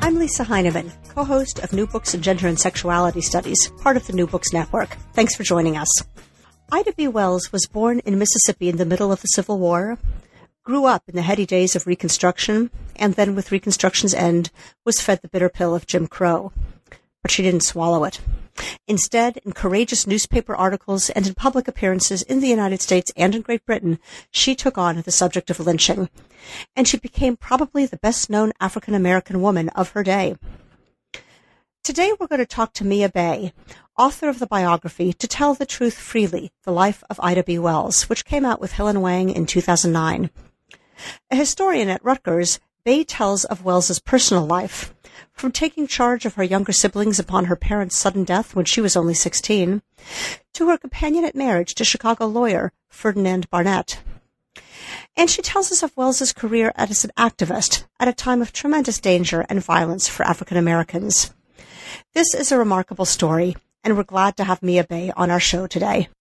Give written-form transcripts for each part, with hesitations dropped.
I'm Lisa Heineman, co-host of New Books in Gender and Sexuality Studies, part of the New Books Network. Thanks for joining us. Ida B. Wells was born in Mississippi in the middle of the Civil War, grew up in the heady days of Reconstruction, and then with Reconstruction's end was fed the bitter pill of Jim Crow. But she didn't swallow it. Instead, in courageous newspaper articles and in public appearances in the United States and in Great Britain, she took on the subject of lynching, and she became probably the best-known African-American woman of her day. Today we're going to talk to Mia Bay, author of the biography To Tell the Truth Freely, The Life of Ida B. Wells, which came out with Helen Wang in 2009. A historian at Rutgers, Bay tells of Wells's personal life, from taking charge of her younger siblings upon her parents' sudden death when she was only 16, to her companionate marriage to Chicago lawyer Ferdinand Barnett. And she tells us of Wells's career as an activist at a time of tremendous danger and violence for African Americans. This is a remarkable story, and we're glad to have Mia Bay on our show today.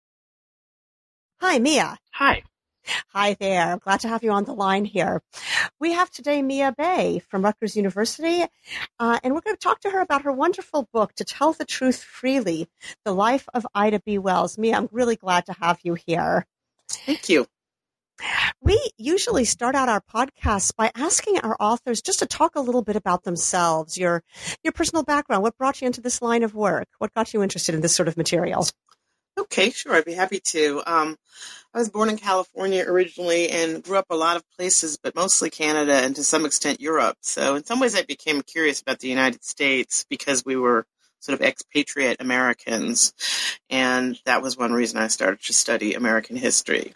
Hi, Mia. Hi. Hi there. I'm glad to have you on the line here. We have today Mia Bay from Rutgers University, and we're going to talk to her about her wonderful book, To Tell the Truth Freely, The Life of Ida B. Wells. Mia, I'm really glad to have you here. Thank you. We usually start out our podcasts by asking our authors just to talk a little bit about themselves, your personal background, what brought you into this line of work, what got you interested in this sort of material. Okay, sure. I'd be happy to. I was born in California originally and grew up a lot of places, but mostly Canada and to some extent Europe. So in some ways I became curious about the United States because we were sort of expatriate Americans. And that was one reason I started to study American history.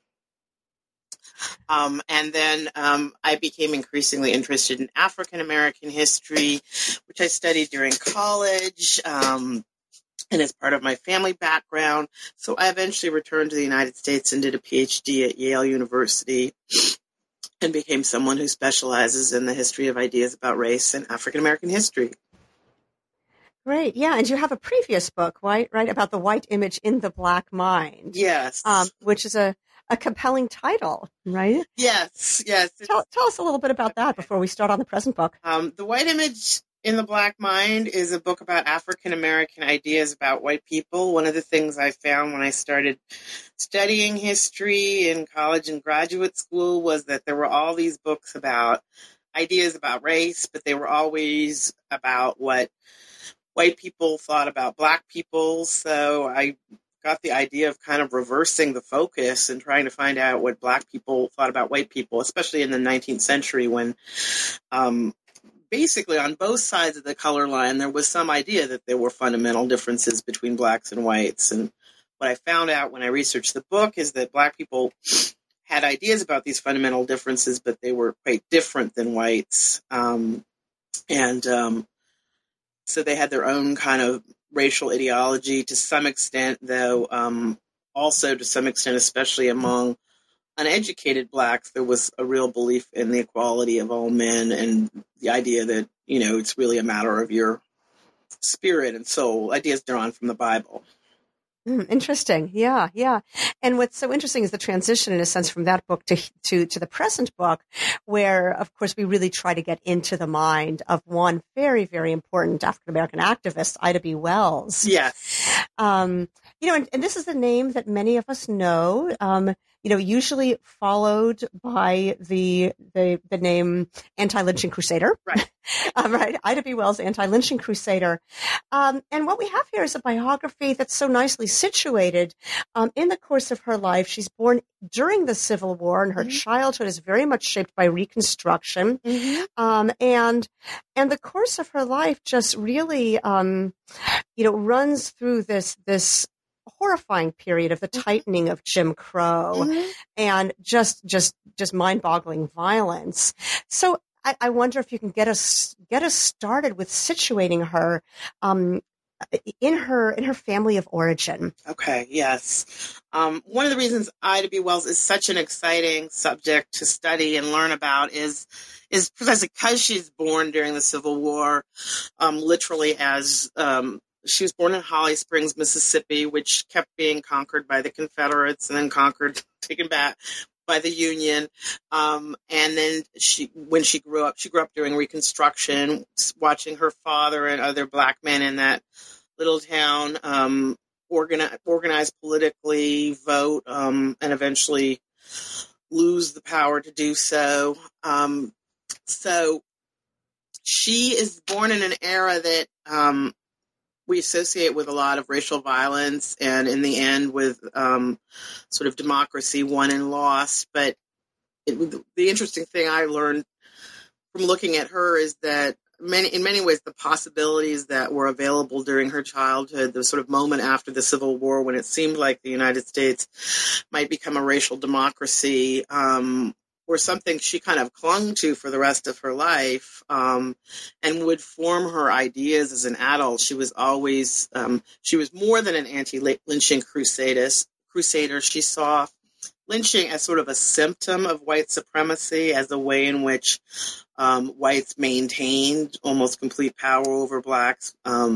And then I became increasingly interested in African American history, which I studied during college. And as part of my family background. So I eventually returned to the United States and did a PhD at Yale University and became someone who specializes in the history of ideas about race and African American history. Great. Yeah. And you have a previous book, right, about the white image in the black mind. Yes. Which is a compelling title, right? Yes. Tell us a little bit about that before we start on the present book. The White Image in the Black Mind is a book about African American ideas about white people. One of the things I found when I started studying history in college and graduate school was that there were all these books about ideas about race, but they were always about what white people thought about black people. So I got the idea of kind of reversing the focus and trying to find out what black people thought about white people, especially in the 19th century when basically on both sides of the color line, there was some idea that there were fundamental differences between blacks and whites. And what I found out when I researched the book is that black people had ideas about these fundamental differences, but they were quite different than whites. So they had their own kind of racial ideology to some extent, though also to some extent, especially among uneducated blacks, there was a real belief in the equality of all men and the idea that, it's really a matter of your spirit and soul, ideas drawn from the Bible. Interesting. Yeah. And what's so interesting is the transition, in a sense, from that book to the present book, where, of course, we really try to get into the mind of one very, very important African-American activist, Ida B. Wells. Yes. And this is a name that many of us know, usually followed by the name Anti-Lynching Crusader. Right. Right. Ida B. Wells, Anti-Lynching Crusader. And what we have here is a biography that's so nicely situated in the course of her life. She's born during the Civil War, and her childhood is very much shaped by Reconstruction. And the course of her life just really, runs through this horrifying period of the tightening of Jim Crow and just mind-boggling violence. So I wonder if you can get us started with situating her in her family of origin. Okay, yes. One of the reasons Ida B. Wells is such an exciting subject to study and learn about is precisely because she's born during the Civil War, literally as she was born in Holly Springs, Mississippi, which kept being conquered by the Confederates and then taken back by the Union. And then when she grew up during Reconstruction, watching her father and other black men in that little town organize politically, vote, and eventually lose the power to do so. So she is born in an era that we associate with a lot of racial violence, and in the end with sort of democracy won and lost. But the interesting thing I learned from looking at her is that in many ways the possibilities that were available during her childhood, the sort of moment after the Civil War when it seemed like the United States might become a racial democracy, were something she kind of clung to for the rest of her life, and would form her ideas as an adult. She was always, she was more than an anti-lynching crusader. She saw lynching as sort of a symptom of white supremacy, as a way in which whites maintained almost complete power over blacks.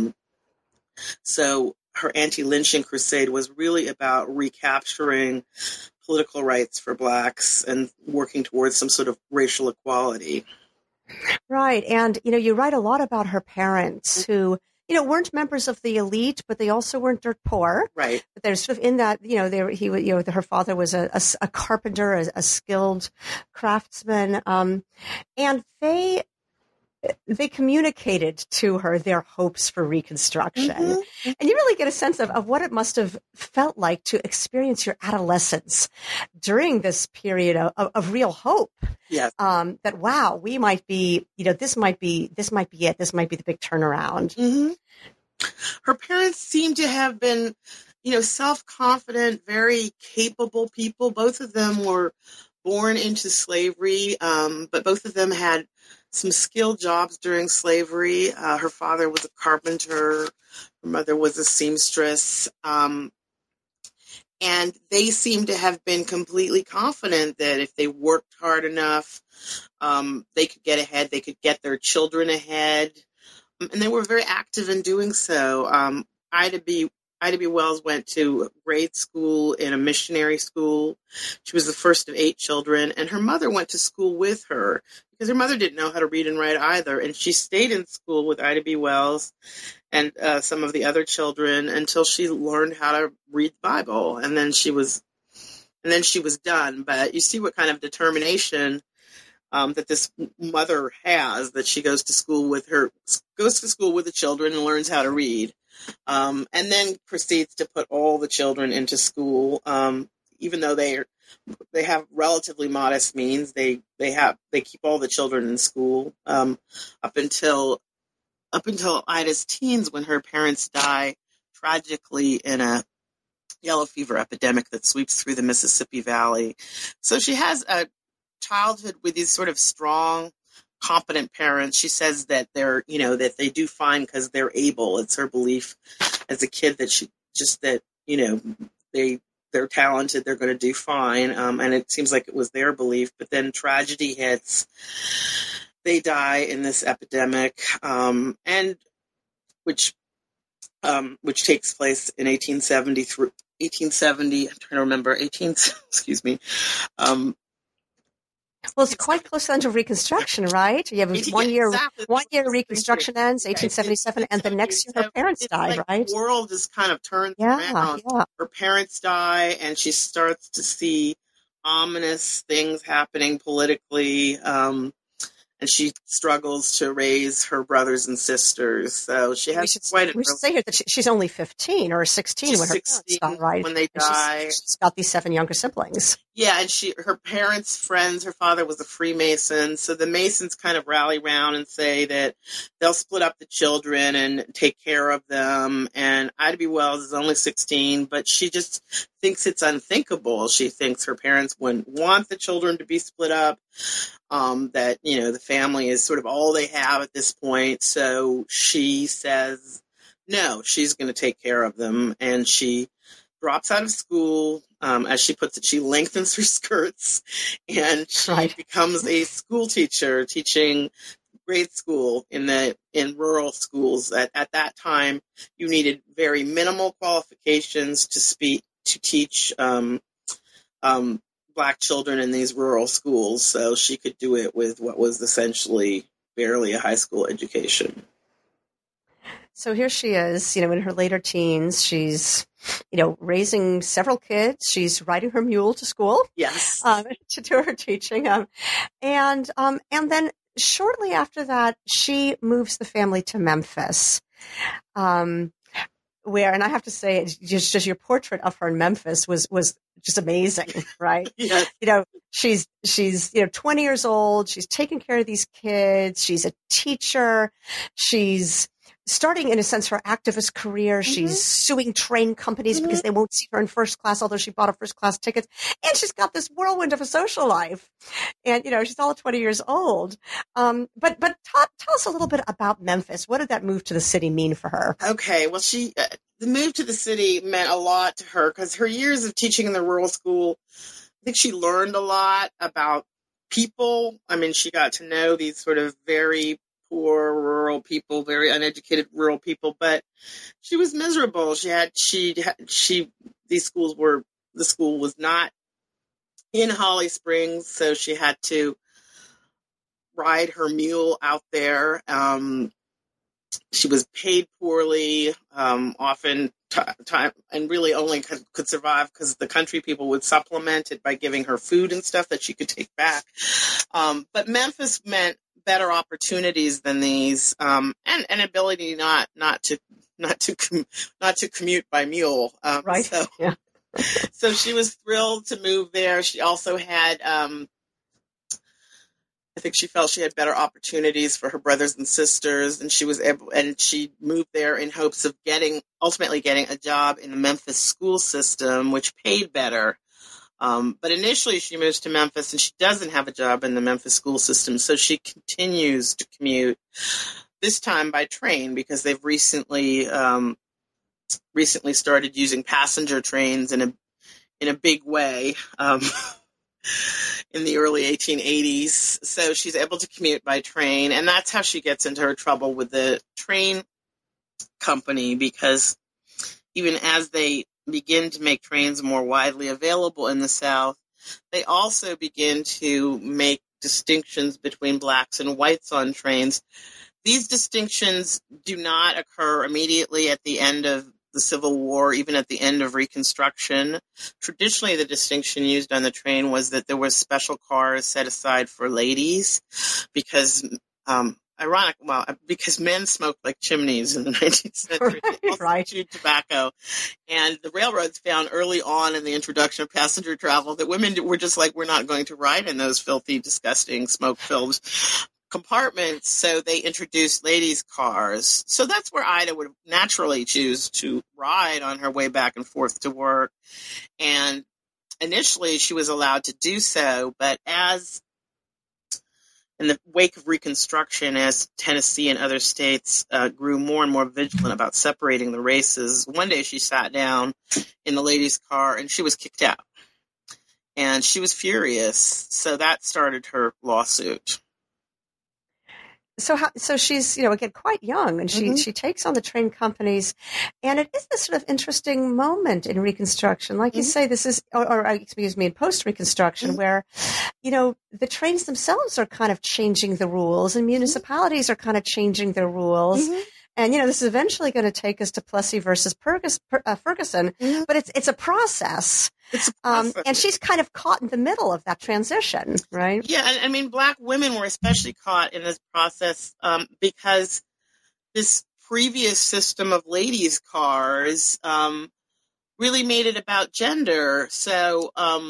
So her anti-lynching crusade was really about recapturing political rights for blacks and working towards some sort of racial equality. Right. And, you write a lot about her parents who, weren't members of the elite, but they also weren't dirt poor. Right. But they're sort of in that, her father was a carpenter, a skilled craftsman. And they communicated to her their hopes for Reconstruction. Mm-hmm. And you really get a sense of what it must have felt like to experience your adolescence during this period of real hope. Yes. That, wow, we might be, this might be it. This might be the big turnaround. Mm-hmm. Her parents seem to have been, self-confident, very capable people. Both of them were born into slavery, but both of them had some skilled jobs during slavery. Her father was a carpenter. Her mother was a seamstress. And they seem to have been completely confident that if they worked hard enough, they could get ahead. They could get their children ahead. And they were very active in doing so. Ida B. Wells went to grade school in a missionary school. She was the first of 8 children, and her mother went to school with her because her mother didn't know how to read and write either. And she stayed in school with Ida B. Wells and some of the other children until she learned how to read the Bible. And then she was done. But you see what kind of determination that this mother has, that she goes to school with the children and learns how to read. And then proceeds to put all the children into school, even though they have relatively modest means. They keep all the children in school up until Ida's teens, when her parents die tragically in a yellow fever epidemic that sweeps through the Mississippi Valley. So she has a childhood with these sort of strong, competent parents. She says that that they do fine because they're able. It's her belief as a kid that they're talented, they're going to do fine. And it seems like it was their belief, but then tragedy hits. They die in this epidemic, and which takes place in 1870. I'm trying to remember, excuse me. Well, it's quite close then to Reconstruction, right? You have 1 year. Exactly. 1 year Reconstruction ends, 1877, and the next year her parents die, right? The world is kind of turned around. Yeah. Her parents die, and she starts to see ominous things happening politically, and she struggles to raise her brothers and sisters. So she has we should say here that she's only 15 or 16 when her parents die, right? When they die. She's got these 7 younger siblings. Yeah, and her parents' friends, her father was a Freemason, so the Masons kind of rally around and say that they'll split up the children and take care of them. And Ida B. Wells is only 16, but she just thinks it's unthinkable. She thinks her parents wouldn't want the children to be split up, that, the family is sort of all they have at this point. So she says, no, she's going to take care of them. And she drops out of school. As she puts it, she lengthens her skirts, and she becomes a school teacher, teaching grade school in rural schools. At that time, you needed very minimal qualifications to teach Black children in these rural schools, so she could do it with what was essentially barely a high school education. So here she is, in her later teens. She's, raising several kids. She's riding her mule to school. Yes. To do her teaching. And then shortly after that, she moves the family to Memphis. And I have to say, just your portrait of her in Memphis was just amazing, right? Yes. She's 20 years old. She's taking care of these kids. She's a teacher. She's starting, in a sense, her activist career. Mm-hmm. She's suing train companies because they won't see her in first class, although she bought a first class ticket. And she's got this whirlwind of a social life. And, she's all 20 years old. But tell us a little bit about Memphis. What did that move to the city mean for her? Okay. Well, the move to the city meant a lot to her because her years of teaching in the rural school, I think she learned a lot about people. I mean, she got to know these sort of very poor rural people, very uneducated rural people, but she was miserable. The school was not in Holly Springs, so she had to ride her mule out there. She was paid poorly, often time, and really only could survive because the country people would supplement it by giving her food and stuff that she could take back. But Memphis meant better opportunities than these, and an ability not to commute by mule. Right. So, yeah. So she was thrilled to move there. She also had, I think she felt she had better opportunities for her brothers and sisters, and she moved there in hopes of ultimately getting a job in the Memphis school system, which paid better. But initially she moves to Memphis and she doesn't have a job in the Memphis school system, so she continues to commute, this time by train, because they've recently started using passenger trains in a big way. In the early 1880s. So she's able to commute by train, and that's how she gets into her trouble with the train company, because even as they begin to make trains more widely available in the South, they also begin to make distinctions between blacks and whites on trains. These distinctions do not occur immediately at the end of the Civil War, even at the end of Reconstruction. Traditionally, the distinction used on the train was that there were special cars set aside for ladies because, because men smoked like chimneys in the 19th century. They also chewed tobacco. And the railroads found early on in the introduction of passenger travel that women were just like, we're not going to ride in those filthy, disgusting, smoke-filled compartments, so they introduced ladies' cars. So that's where Ida would naturally choose to ride on her way back and forth to work. And initially she was allowed to do so, but as in the wake of Reconstruction, as Tennessee and other states grew more and more vigilant about separating the races, one day she sat down in the ladies' car and she was kicked out. And she was furious, so that started her lawsuit. So she's, again, quite young, and she takes on the train companies, and it is this sort of interesting moment in Reconstruction. Like you say, this is, in post-Reconstruction, where, the trains themselves are kind of changing the rules, and municipalities are kind of changing their rules. And, this is eventually going to take us to Plessy versus Ferguson, but it's a process. And she's kind of caught in the middle of that transition, right? Yeah, and I mean, black women were especially caught in this process because this previous system of ladies' cars really made it about gender. So,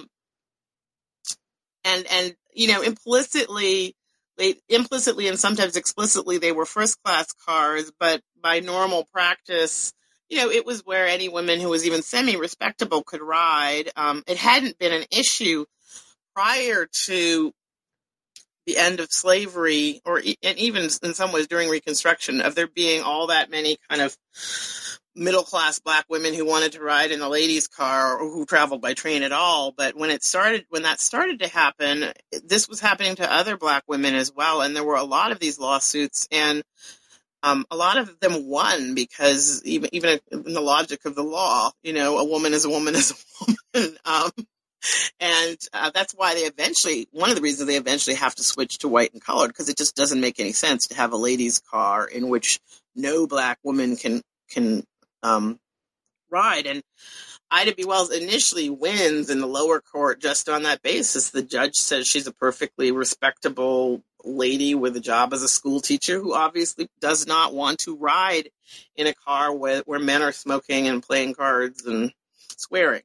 implicitly and sometimes explicitly, they were first-class cars, but by normal practice, it was where any woman who was even semi-respectable could ride. It hadn't been an issue prior to the end of slavery, and even in some ways during Reconstruction, of there being all that many kind of middle-class black women who wanted to ride in the ladies' car or who traveled by train at all. But when that started to happen, this was happening to other black women as well. And there were a lot of these lawsuits, and a lot of them won because even in the logic of the law, a woman is a woman is a woman. And that's why one of the reasons they eventually have to switch to white and colored, because it just doesn't make any sense to have a ladies' car in which no black woman can ride. And Ida B. Wells initially wins in the lower court just on that basis. The judge says she's a perfectly respectable lady with a job as a school teacher who obviously does not want to ride in a car where men are smoking and playing cards and swearing.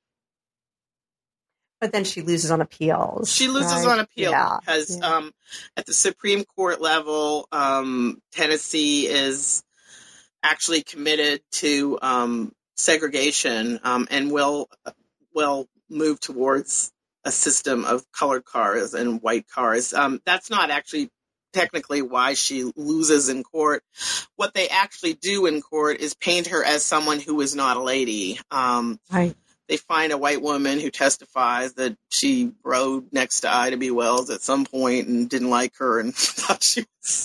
But then she loses on appeals. She loses on appeal because at the Supreme Court level, Tennessee is actually committed to segregation and will move towards a system of colored cars and white cars. That's not actually technically why she loses in court. What they actually do in court is paint her as someone who is not a lady. Right. They find a white woman who testifies that she rode next to Ida B. Wells at some point and didn't like her and thought she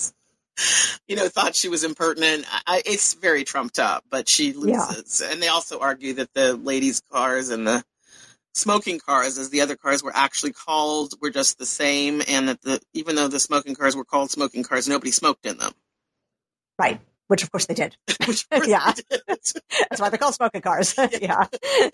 was impertinent. It's very trumped up, but she loses. Yeah. And they also argue that the ladies' cars and the smoking cars, as the other cars were actually called, were just the same, and that even though the smoking cars were called smoking cars, nobody smoked in them. Right. Which of course they did. Yeah. That's why they're called smoking cars. Yeah.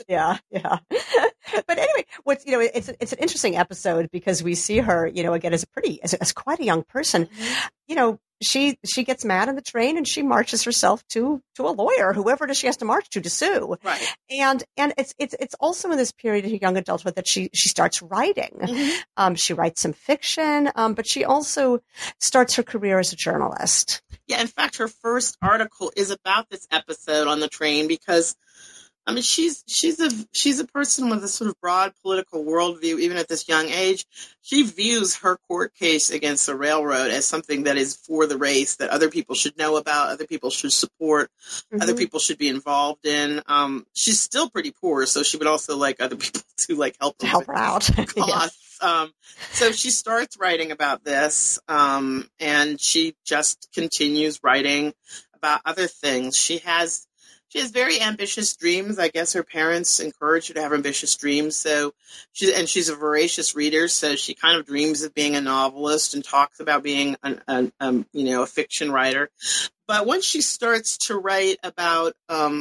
But anyway, it's an interesting episode because we see her, again, as quite a young person. Mm-hmm. She gets mad on the train and she marches herself to a lawyer, whoever it is she has to march to sue. Right. And it's also in this period of young adulthood that she starts writing. Mm-hmm. She writes some fiction, but she also starts her career as a journalist. Yeah, in fact, her first article is about this episode on the train because, I mean, she's a person with a sort of broad political worldview, even at this young age. She views her court case against the railroad as something that is for the race, that other people should know about, other people should support, mm-hmm. other people should be involved in. She's still pretty poor, so she would also like other people to help her out. Costs. So she starts writing about this, and she just continues writing about other things. She has very ambitious dreams. I guess her parents encourage her to have ambitious dreams. So she's a voracious reader. So she kind of dreams of being a novelist and talks about being a fiction writer. But once she starts to write about,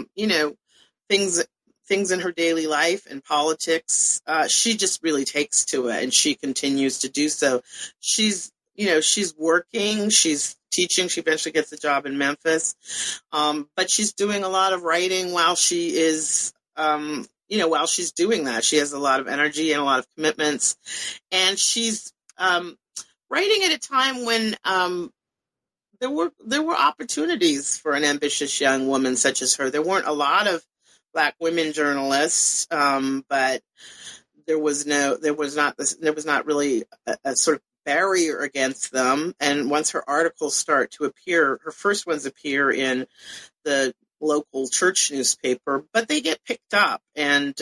things in her daily life and politics, she just really takes to it, and she continues to do so. She's working, she's teaching. She eventually gets a job in Memphis, but she's doing a lot of writing while she is, while she's doing that. She has a lot of energy and a lot of commitments, and she's writing at a time when there were opportunities for an ambitious young woman such as her. There weren't a lot of Black women journalists, but there was not really a sort of barrier against them. And once her articles start to appear, her first ones appear in the local church newspaper, but they get picked up. And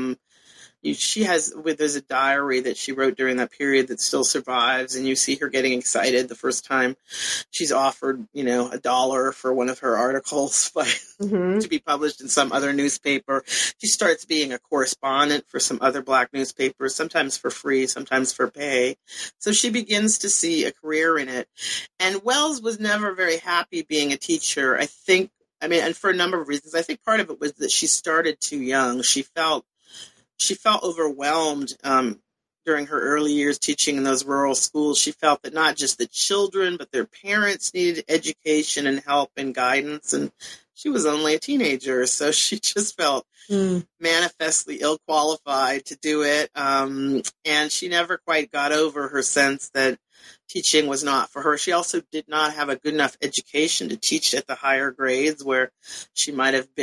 there's a diary that she wrote during that period that still survives, and you see her getting excited the first time she's offered, $1 for one of her articles mm-hmm. to be published in some other newspaper. She starts being a correspondent for some other Black newspapers, sometimes for free, sometimes for pay. So she begins to see a career in it. And Wells was never very happy being a teacher, and for a number of reasons. I think part of it was that she started too young. She felt overwhelmed during her early years teaching in those rural schools. She felt that not just the children, but their parents needed education and help and guidance. And she was only a teenager, so she just felt manifestly ill-qualified to do it. And she never quite got over her sense that teaching was not for her. She also did not have a good enough education to teach at the higher grades where she might have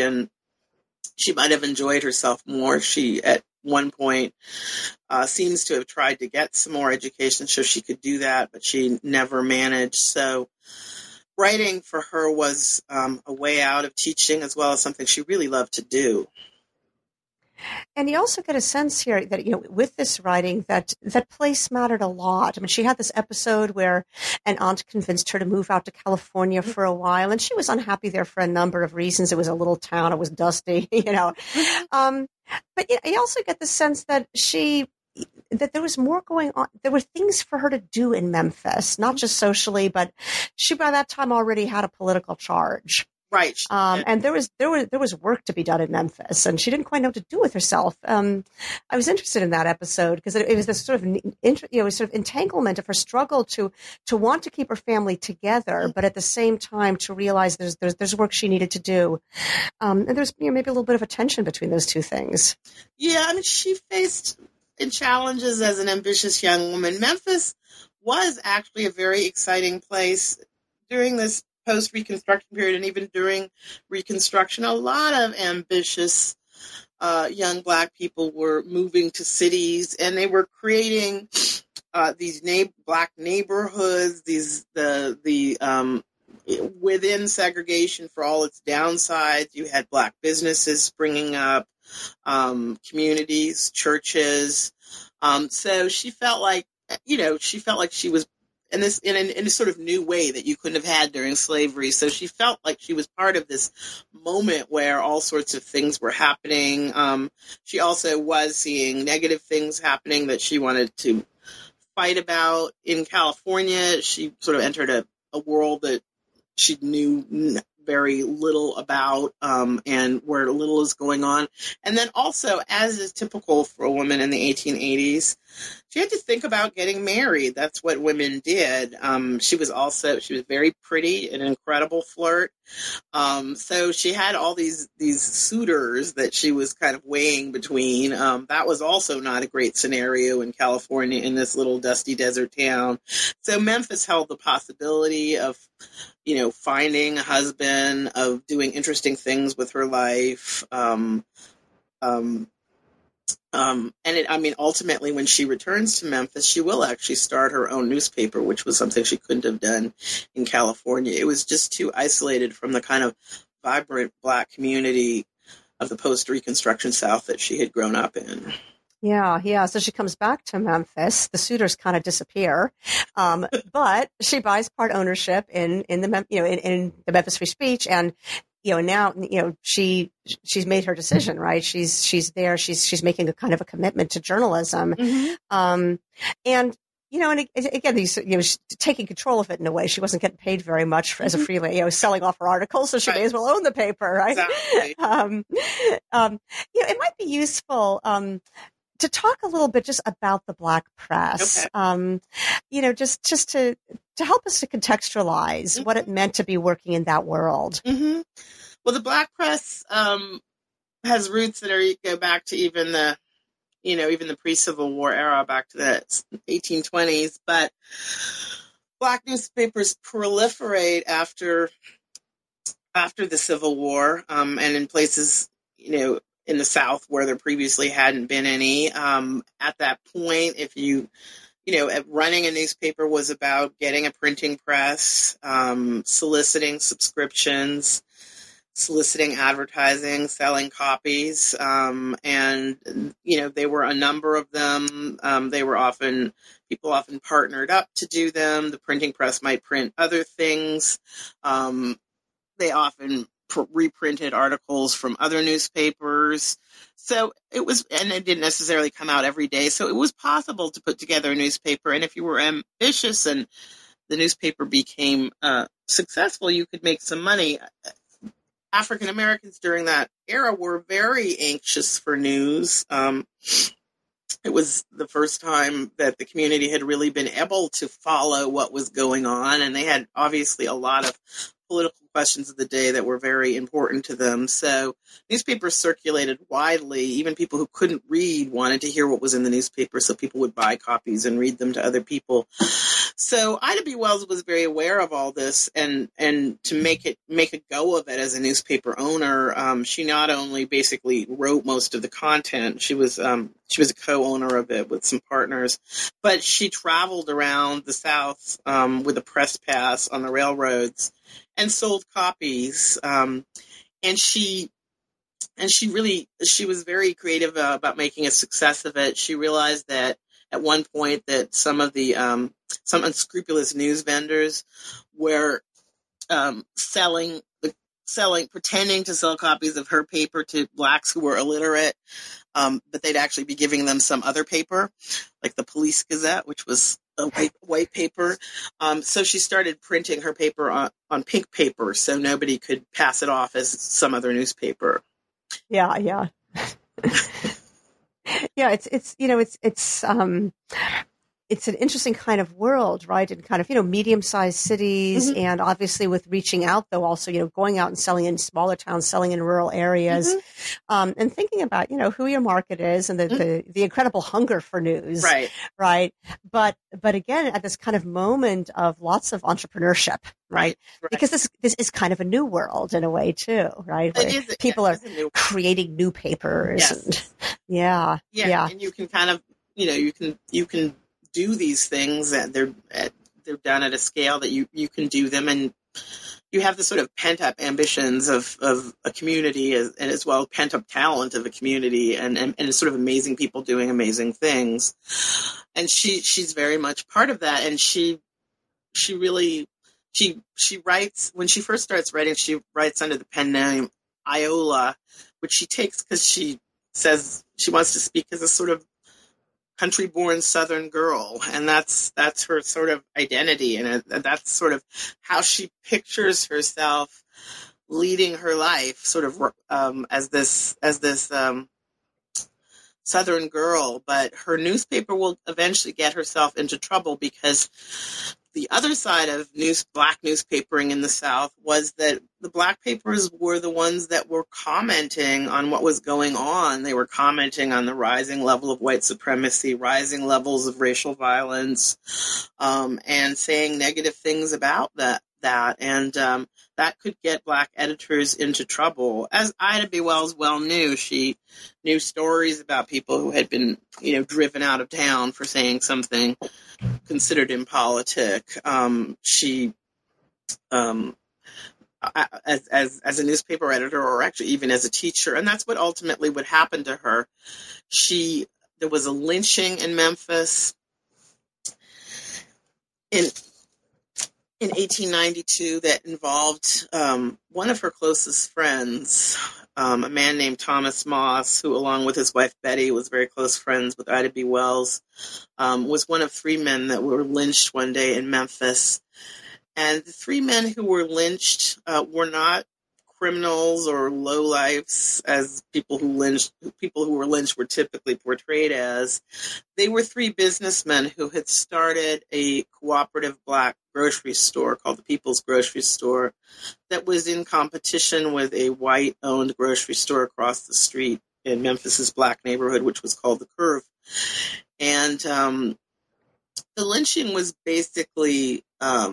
enjoyed herself more. She, at one point, seems to have tried to get some more education so she could do that, but she never managed. So writing for her was a way out of teaching, as well as something she really loved to do. And you also get a sense here that, with this writing, that place mattered a lot. I mean, she had this episode where an aunt convinced her to move out to California for a while, and she was unhappy there for a number of reasons. It was a little town. It was dusty, But you also get the sense that that there was more going on. There were things for her to do in Memphis, not just socially, but she by that time already had a political charge. Right. And there was work to be done in Memphis, and she didn't quite know what to do with herself. I was interested in that episode because it was this sort of entanglement of her struggle to want to keep her family together, but at the same time to realize there's work she needed to do. And there's maybe a little bit of a tension between those two things. Yeah, I mean, she faced challenges as an ambitious young woman. Memphis was actually a very exciting place during this post-Reconstruction period, and even during Reconstruction. A lot of ambitious young Black people were moving to cities, and they were creating these Black neighborhoods. Within segregation, for all its downsides, you had Black businesses springing up, communities, churches. So she felt like she was in a sort of new way that you couldn't have had during slavery. So she felt like she was part of this moment where all sorts of things were happening. She also was seeing negative things happening that she wanted to fight about. In California, she sort of entered a world that she knew very little about, and where little is going on. And then also, as is typical for a woman in the 1880s, she had to think about getting married. That's what women did. She was very pretty, an incredible flirt. So she had all these suitors that she was kind of weighing between. That was also not a great scenario in California, in this little dusty desert town. So Memphis held the possibility of, finding a husband, of doing interesting things with her life. Ultimately, when she returns to Memphis, she will actually start her own newspaper, which was something she couldn't have done in California. It was just too isolated from the kind of vibrant Black community of the post-Reconstruction South that she had grown up in. Yeah. So she comes back to Memphis. The suitors kind of disappear, but she buys part ownership in the Memphis Free Speech, and now she's made her decision, right? She's there. She's making a kind of a commitment to journalism, and again, she's taking control of it in a way. She wasn't getting paid very much as a freelance, selling off her articles, so she may as well own the paper, right? Exactly. It might be useful to talk a little bit just about the Black press. Okay. Just to help us to contextualize what it meant to be working in that world. Mm-hmm. Well, the Black press has roots that go back to even the pre-Civil War era, back to the 1820s. But Black newspapers proliferate after the Civil War, and in places, in the South where there previously hadn't been any. At that point, if running a newspaper was about getting a printing press, soliciting subscriptions, soliciting advertising, selling copies, and there were a number of them. People often partnered up to do them. The printing press might print other things. They often reprinted articles from other newspapers. So it didn't necessarily come out every day. So it was possible to put together a newspaper. And if you were ambitious and the newspaper became successful, you could make some money. African Americans during that era were very anxious for news. It was the first time that the community had really been able to follow what was going on, and they had obviously a lot of political questions of the day that were very important to them. So newspapers circulated widely. Even people who couldn't read wanted to hear what was in the newspaper, so people would buy copies and read them to other people. So Ida B. Wells was very aware of all this, and to make a go of it as a newspaper owner, she not only basically wrote most of the content, she was a co-owner of it with some partners, but she traveled around the South with a press pass on the railroads and sold copies. And she was very creative about making a success of it. She realized that at one point that some of the some unscrupulous news vendors were pretending to sell copies of her paper to Blacks who were illiterate. but they'd actually be giving them some other paper, like the Police Gazette, which was a white paper. So she started printing her paper on pink paper so nobody could pass it off as some other newspaper. Yeah, yeah. Yeah, it's an interesting kind of world, right? And kind of, medium-sized cities, Mm-hmm. and obviously with reaching out, though, also, going out and selling in smaller towns, selling in rural areas, and thinking about, who your market is and the incredible hunger for news. Right. But again, at this kind of moment of lots of entrepreneurship, right? Because this is kind of a new world in a way too, right? Where people are creating new papers. Yes. And, yeah. And you can kind of, you can do these things that they're done at a scale that you can do them, and you have the sort of pent up ambitions of a community and as well pent up talent of a community and sort of amazing people doing amazing things. And she's very much part of that. And she writes, when she first starts writing, she writes under the pen name Iola, which she takes because she says she wants to speak as a sort of country-born Southern girl, and that's her sort of identity, and that's sort of how she pictures herself leading her life, sort of as this Southern girl. But her newspaper will eventually get herself into trouble because the other side of black newspapering in the South was that the black papers were the ones that were commenting on what was going on. They were commenting on the rising level of white supremacy, rising levels of racial violence, and saying negative things about that. And that could get black editors into trouble. As Ida B. Wells well knew, she knew stories about people who had been, driven out of town for saying something considered impolitic. She, as a newspaper editor, or actually even as a teacher, and that's what ultimately would happen to her. There was a lynching in Memphis in 1892 that involved one of her closest friends, a man named Thomas Moss, who, along with his wife Betty, was very close friends with Ida B. Wells, was one of three men that were lynched one day in Memphis. And the three men who were lynched were not criminals or lowlifes, as people who were lynched were typically portrayed as. They were three businessmen who had started a cooperative black grocery store called the People's Grocery Store that was in competition with a white-owned grocery store across the street in Memphis's black neighborhood, which was called the Curve. And the lynching was basically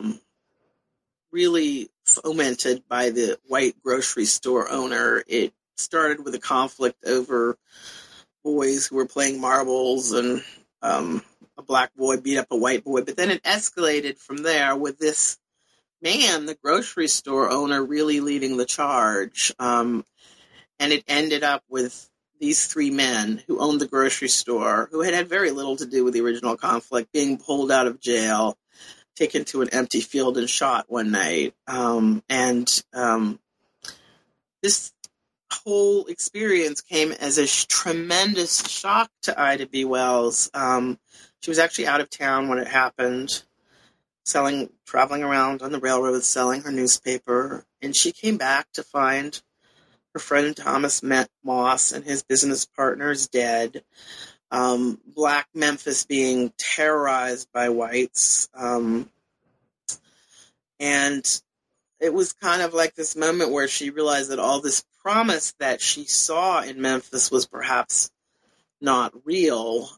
really fomented by the white grocery store owner. It started with a conflict over boys who were playing marbles, and a black boy beat up a white boy. But then it escalated from there with this man, the grocery store owner, really leading the charge. And it ended up with these three men who owned the grocery store, who had very little to do with the original conflict, being pulled out of jail, taken to an empty field and shot one night. This whole experience came as a tremendous shock to Ida B. Wells. She was actually out of town when it happened, traveling around on the railroad, selling her newspaper, and she came back to find her friend Thomas Moss and his business partners dead. Black Memphis being terrorized by whites. And it was kind of like this moment where she realized that all this promise that she saw in Memphis was perhaps not real.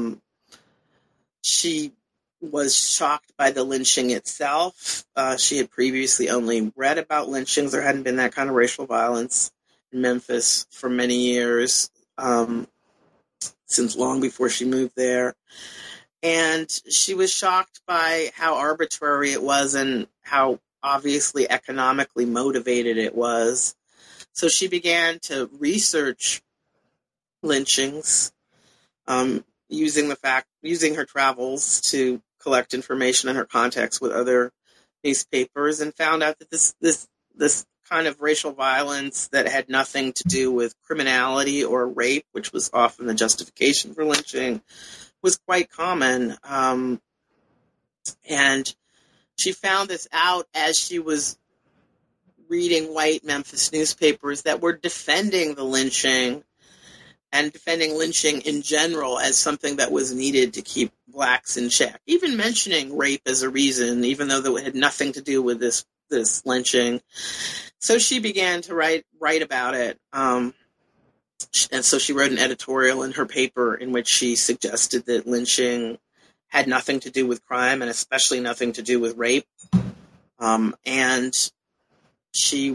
She was shocked by the lynching itself. She had previously only read about lynchings. There hadn't been that kind of racial violence in Memphis for many years, since long before she moved there. And she was shocked by how arbitrary it was and how obviously economically motivated it was. So she began to research lynchings, using her travels to collect information and her contacts with other newspapers, and found out that this kind of racial violence that had nothing to do with criminality or rape, which was often the justification for lynching, was quite common. And she found this out as she was reading white Memphis newspapers that were defending the lynching and defending lynching in general as something that was needed to keep blacks in check. Even mentioning rape as a reason, even though it had nothing to do with this lynching. So she began to write about it. And so she wrote an editorial in her paper in which she suggested that lynching had nothing to do with crime and especially nothing to do with rape. And she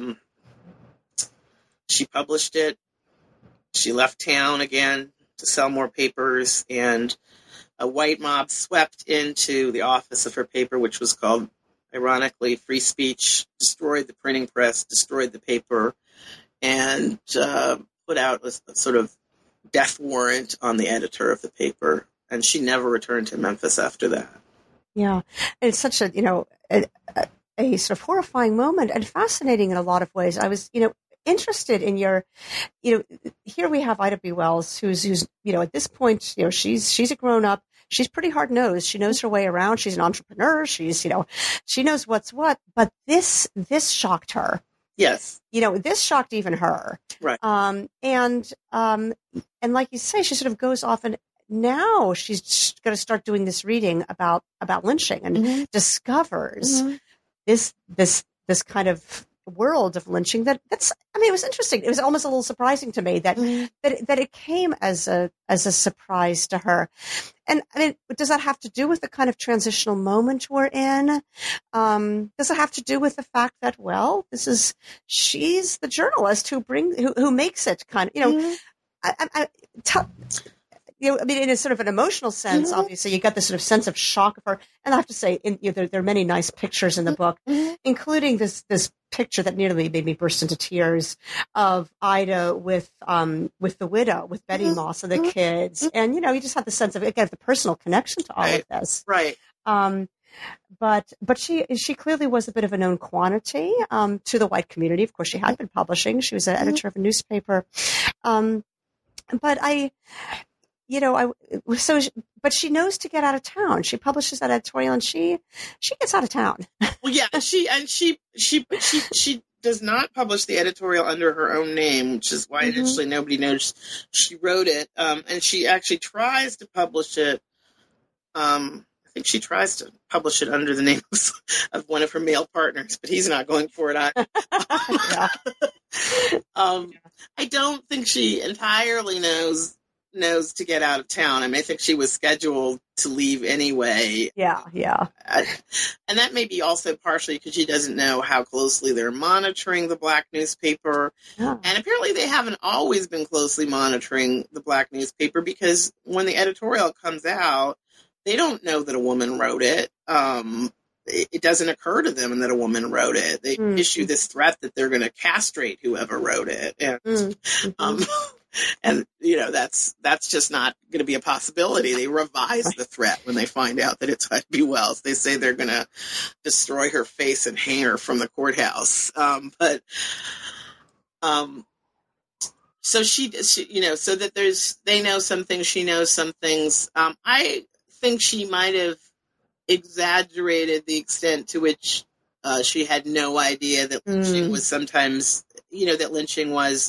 published it. She left town again to sell more papers, and a white mob swept into the office of her paper, which was called, ironically, Free Speech, destroyed the printing press, destroyed the paper, and put out a sort of death warrant on the editor of the paper. And she never returned to Memphis after that. Yeah, it's such a a sort of horrifying moment and fascinating in a lot of ways. I was interested in your, here we have Ida B. Wells, who's at this point, she's a grown up. She's pretty hard nosed. She knows her way around. She's an entrepreneur. She's, she knows what's what. But this shocked her. Yes. This shocked even her. Right. And like you say, she sort of goes off, and now she's going to start doing this reading about lynching and discovers this kind of world of lynching it was interesting. It was almost a little surprising to me that it came as a surprise to her. And I mean, does that have to do with the kind of transitional moment we're in? Does it have to do with the fact that, well, she's the journalist who makes it kind of, in a sort of an emotional sense, obviously, you get this sort of sense of shock of her. And I have to say, there are many nice pictures in the book, including this picture that nearly made me burst into tears of Ida with the widow, with Betty Moss and the kids. And, you just have the sense of, again, the personal connection to all of this. Right. But she clearly was a bit of a known quantity to the white community. Of course, she had been publishing. She was an editor of a newspaper. But she knows to get out of town. She publishes that editorial, and she gets out of town. Well, yeah, she does not publish the editorial under her own name, which is why initially nobody knows she wrote it. And she actually tries to publish it. I think she tries to publish it under the name of one of her male partners, but he's not going for it either. I don't think she entirely knows to get out of town. I mean, I think she was scheduled to leave anyway. Yeah. And that may be also partially because she doesn't know how closely they're monitoring the black newspaper. Yeah. And apparently they haven't always been closely monitoring the black newspaper, because when the editorial comes out, they don't know that a woman wrote it. It doesn't occur to them that a woman wrote it. They issue this threat that they're going to castrate whoever wrote it. And that's just not going to be a possibility. They revise the threat when they find out that it's Ida B. Wells. They say they're going to destroy her face and hang her from the courthouse. So she so that they know some things, she knows some things. I think she might have exaggerated the extent to which she had no idea that lynching was sometimes, that lynching was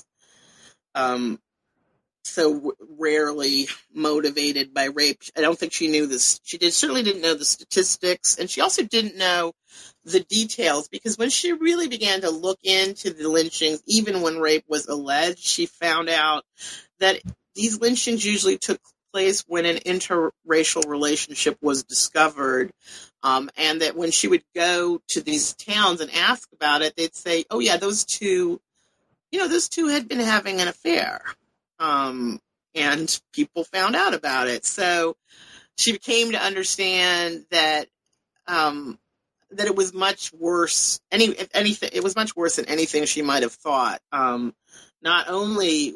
so rarely motivated by rape. I don't think she knew this. She certainly didn't know the statistics, and she also didn't know the details, because when she really began to look into the lynchings, even when rape was alleged, she found out that these lynchings usually took place when an interracial relationship was discovered, and that when she would go to these towns and ask about it, they'd say, "Oh yeah, those two had been having an affair." And people found out about it. So she came to understand that that it was much worse. It was much worse than anything she might have thought. Not only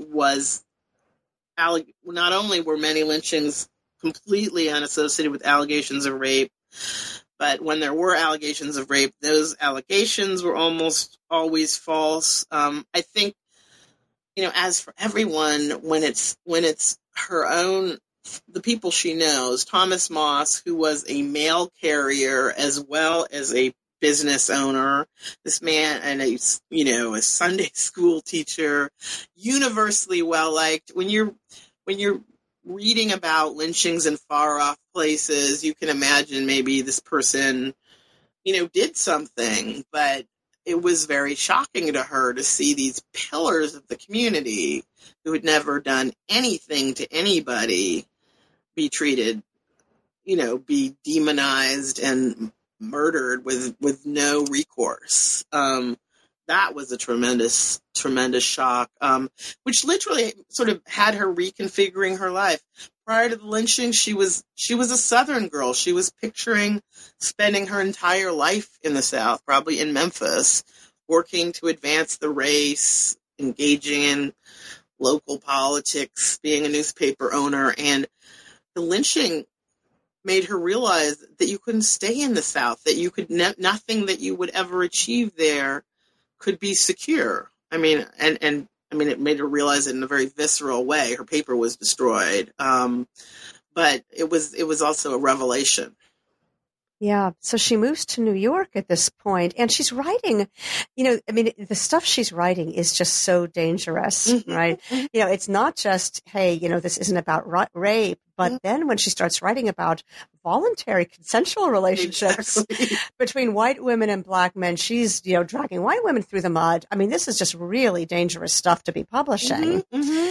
were many lynchings completely unassociated with allegations of rape, But when there were allegations of rape, those allegations were almost always false. I think, as for everyone, when it's her own, the people she knows, Thomas Moss, who was a mail carrier as well as a business owner, this man, and a Sunday school teacher, universally well liked. When you're reading about lynchings in far off places, you can imagine maybe this person, did something, but it was very shocking to her to see these pillars of the community who had never done anything to anybody be treated, be demonized and murdered with no recourse. That was a tremendous, tremendous shock, which literally sort of had her reconfiguring her life. Prior to the lynching, she was a Southern girl. She was picturing spending her entire life in the South, probably in Memphis, working to advance the race, engaging in local politics, being a newspaper owner. And the lynching made her realize that you couldn't stay in the South, that you could nothing that you would ever achieve there could be secure. I mean, it made her realize it in a very visceral way. Her paper was destroyed, but it was also a revelation. Yeah. So she moves to New York at this point, and she's writing, the stuff she's writing is just so dangerous, right? It's not just, hey, this isn't about rape, but then when she starts writing about voluntary consensual relationships between white women and black men, she's, dragging white women through the mud. I mean, this is just really dangerous stuff to be publishing.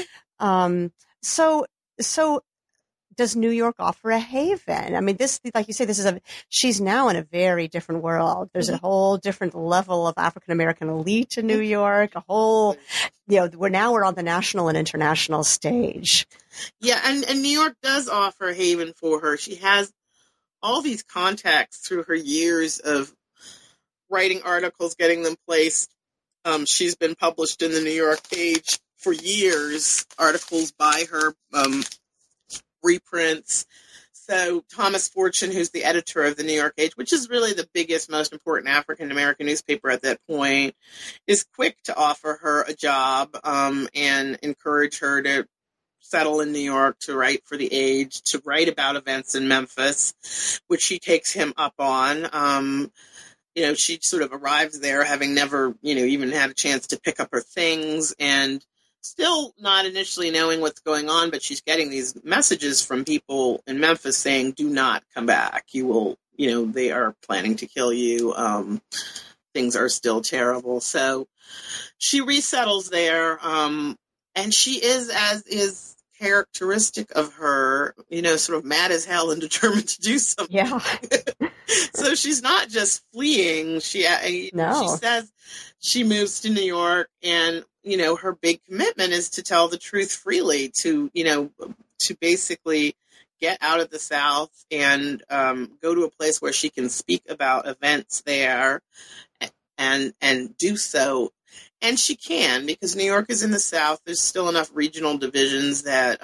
So does New York offer a haven? I mean, this, like you say, she's now in a very different world. There's a whole different level of African-American elite in New York, we're on the national and international stage. Yeah. And New York does offer a haven for her. She has all these contacts through her years of writing articles, getting them placed. She's been published in the New York Age for years, articles by her, reprints. So Thomas Fortune, who's the editor of the New York Age, which is really the biggest, most important African-American newspaper at that point, is quick to offer her a job and encourage her to settle in New York, to write for the Age, to write about events in Memphis, which she takes him up on. She sort of arrives there having never, even had a chance to pick up her things, and still not initially knowing what's going on, but she's getting these messages from people in Memphis saying, do not come back. You will, they are planning to kill you. Things are still terrible. So she resettles there. And she is, as is characteristic of her, sort of mad as hell and determined to do something. Yeah. So she's not just fleeing. She says she moves to New York, and her big commitment is to tell the truth freely, to basically get out of the South and go to a place where she can speak about events there and do so. And she can, because New York is in the South. There's still enough regional divisions that,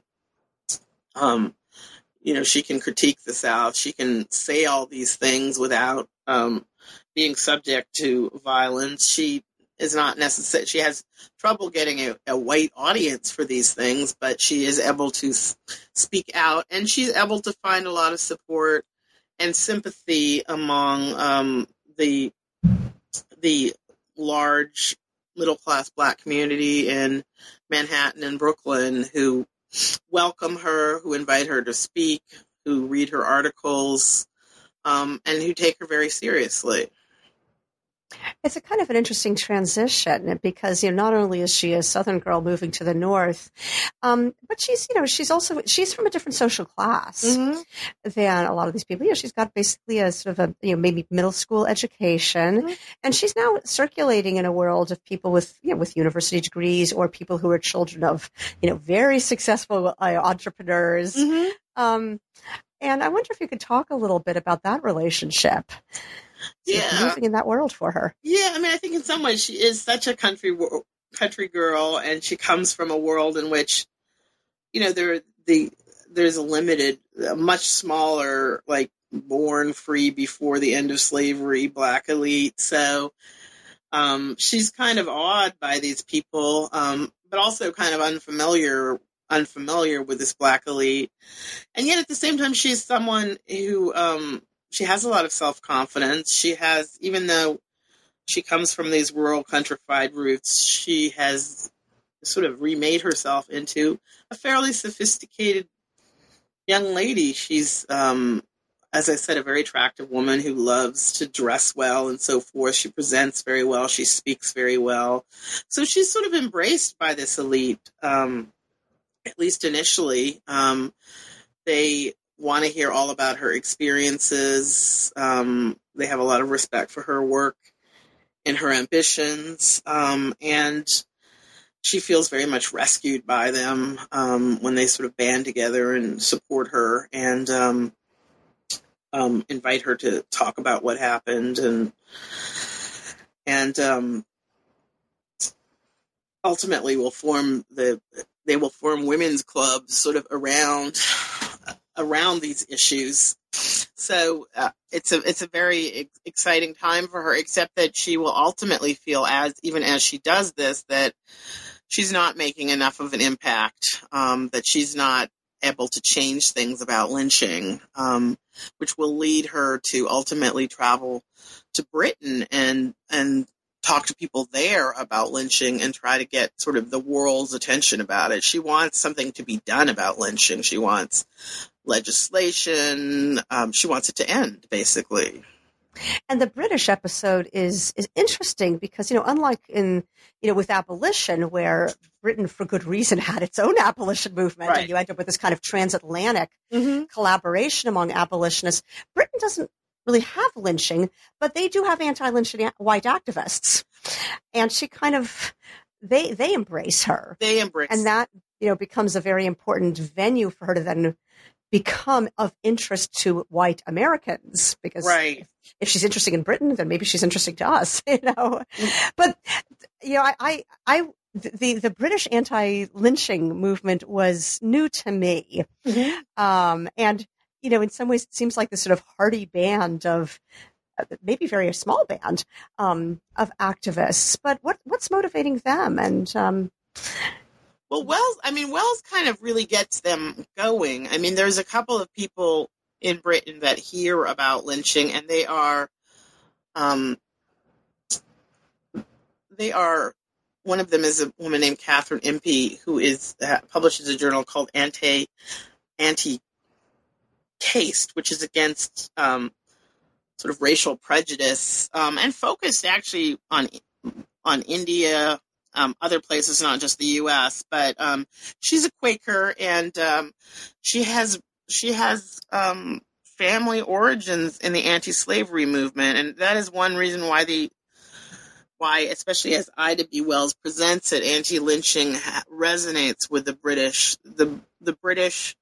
she can critique the South. She can say all these things without being subject to violence. She is not necessary. She has trouble getting a white audience for these things, but she is able to speak out, and she's able to find a lot of support and sympathy among the large middle-class Black community in Manhattan and Brooklyn, who welcome her, who invite her to speak, who read her articles, and who take her very seriously. It's a kind of an interesting transition because, not only is she a Southern girl moving to the North, but she's from a different social class than a lot of these people. She's got basically a sort of a, maybe middle school education, and she's now circulating in a world of people with university degrees, or people who are children of, very successful entrepreneurs. And I wonder if you could talk a little bit about that relationship. Moving in that world for her. Yeah, I think in some ways she is such a country girl, and she comes from a world in which, there's a much smaller, born free before the end of slavery, Black elite. So she's kind of awed by these people, but also kind of unfamiliar with this Black elite. And yet at the same time, she's someone who she has a lot of self-confidence. She has, even though she comes from these rural countrified roots, she has sort of remade herself into a fairly sophisticated young lady. She's, as I said, a very attractive woman who loves to dress well and so forth. She presents very well. She speaks very well. So she's sort of embraced by this elite, at least initially. They want to hear all about her experiences. They have a lot of respect for her work and her ambitions. And she feels very much rescued by them when they sort of band together and support her and invite her to talk about what happened, and ultimately they will form women's clubs sort of around these issues. So it's a very exciting time for her, except that she will ultimately feel, even as she does this, that she's not making enough of an impact, that she's not able to change things about lynching, which will lead her to ultimately travel to Britain and talk to people there about lynching and try to get sort of the world's attention about it. She wants something to be done about lynching. She wants legislation. She wants it to end, basically. And the British episode is interesting because, unlike in, with abolition, where Britain, for good reason, had its own abolition movement, right, and you end up with this kind of transatlantic collaboration among abolitionists, Britain doesn't really have lynching, but they do have anti-lynching white activists. And she kind of, they embrace her. And that, becomes a very important venue for her to then become of interest to white Americans, because if she's interesting in Britain, then maybe she's interesting to us, But, the British anti-lynching movement was new to me. And, in some ways it seems like this sort of hardy band of, maybe very small band, of activists, but what's motivating them? And, well, Wells kind of really gets them going. I mean, there's a couple of people in Britain that hear about lynching, and they are, one of them is a woman named Catherine Impey, who publishes a journal called Anti-Caste, which is against sort of racial prejudice, and focused actually on India, other places, not just the U.S. But she's a Quaker, and she has family origins in the anti-slavery movement, and that is one reason why, especially as Ida B. Wells presents it, anti-lynching resonates with the British. The British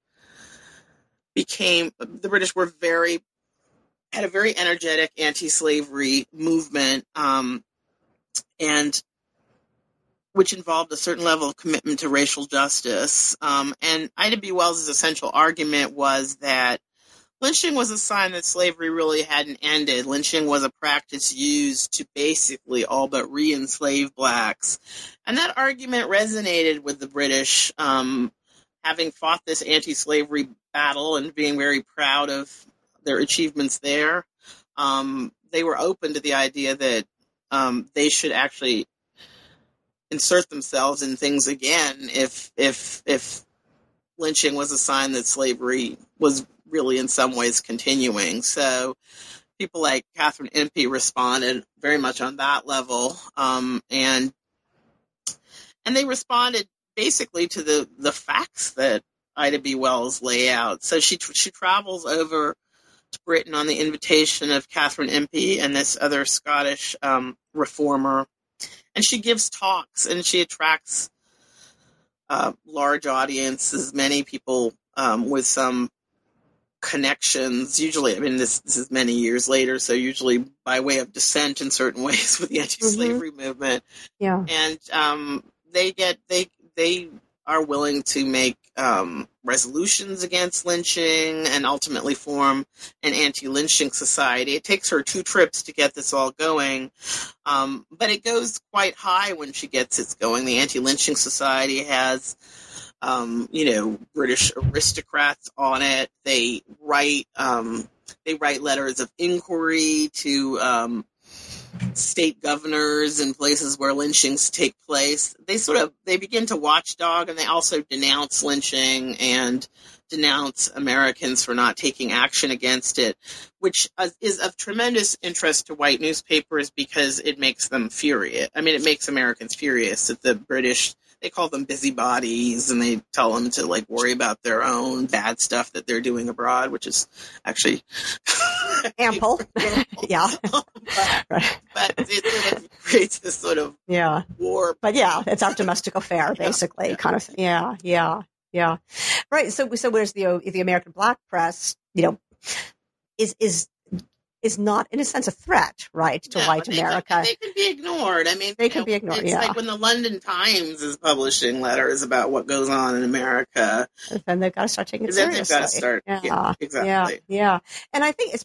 had a very energetic anti-slavery movement, and which involved a certain level of commitment to racial justice. And Ida B. Wells' essential argument was that lynching was a sign that slavery really hadn't ended. Lynching was a practice used to basically all but re-enslave blacks. And that argument resonated with the British, having fought this anti-slavery battle and being very proud of their achievements there. They were open to the idea that they should actually insert themselves in things again if lynching was a sign that slavery was really in some ways continuing. So people like Catherine Impey responded very much on that level, and they responded basically to the facts that Ida B. Wells lay out. So she travels over to Britain on the invitation of Catherine Impey and this other Scottish reformer, and she gives talks, and she attracts large audiences, many people with some connections. Usually, this is many years later, so usually by way of dissent in certain ways with the anti-slavery movement. Yeah, and they are willing to make resolutions against lynching and ultimately form an anti-lynching society. It takes her 2 trips to get this all going, but it goes quite high when she gets it going. The Anti-Lynching Society has, British aristocrats on it. They write letters of inquiry to state governors in places where lynchings take place. They begin to watchdog, and they also denounce lynching and denounce Americans for not taking action against it, which is of tremendous interest to white newspapers because it makes them furious. I mean, it makes Americans furious that the British, they call them busybodies, and they tell them to worry about their own bad stuff that they're doing abroad, which is actually ample. Yeah. but it sort of creates this sort of war. But yeah, it's our domestic affair, basically, kind of thing. Yeah. Right. So whereas the American black press, is not, in a sense, a threat, right, to white America. They can be ignored. I mean, they can be ignored. It's like when the London Times is publishing letters about what goes on in America, then they've got to start taking it seriously. They've got to start. Yeah, exactly. Yeah. And I think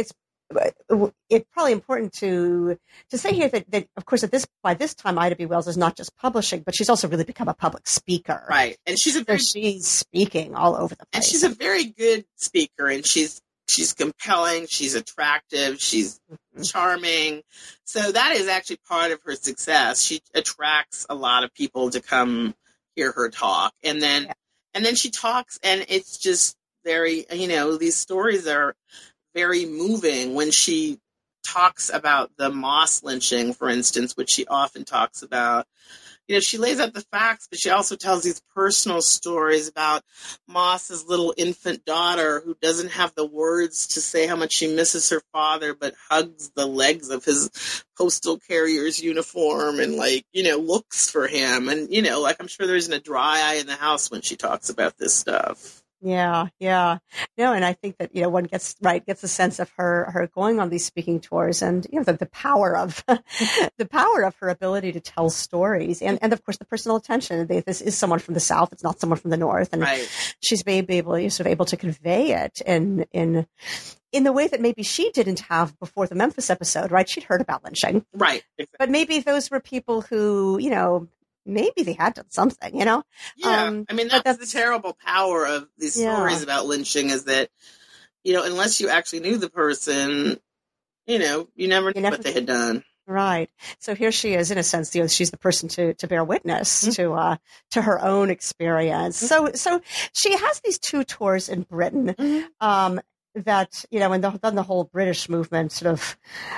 it's probably important to say here that of course by this time Ida B. Wells is not just publishing, but she's also really become a public speaker. Right, and she's speaking all over the place. And she's a very good speaker, and she's compelling, she's attractive, she's charming. So that is actually part of her success. She attracts a lot of people to come hear her talk. And then she talks, and it's just very, these stories are very moving when she talks about the Moss lynching, for instance, which she often talks about. She lays out the facts, but she also tells these personal stories about Moss's little infant daughter who doesn't have the words to say how much she misses her father, but hugs the legs of his postal carrier's uniform and, looks for him. And, I'm sure there isn't a dry eye in the house when she talks about this stuff. Yeah. No, and I think that, one gets a sense of her going on these speaking tours and, the power of, her ability to tell stories and of course the personal attention. This is someone from the South. It's not someone from the North. And she's able to convey it in the way that maybe she didn't have before the Memphis episode, right? She'd heard about lynching. Right. Exactly. But maybe those were people who, maybe they had done something, Yeah, that's the terrible power of these stories about lynching is that, unless you actually knew the person, you never knew what they had done. Right. So here she is, in a sense, she's the person to bear witness to her own experience. Mm-hmm. So she has these 2 tours in Britain. Mm-hmm. That, and then the whole British movement sort of,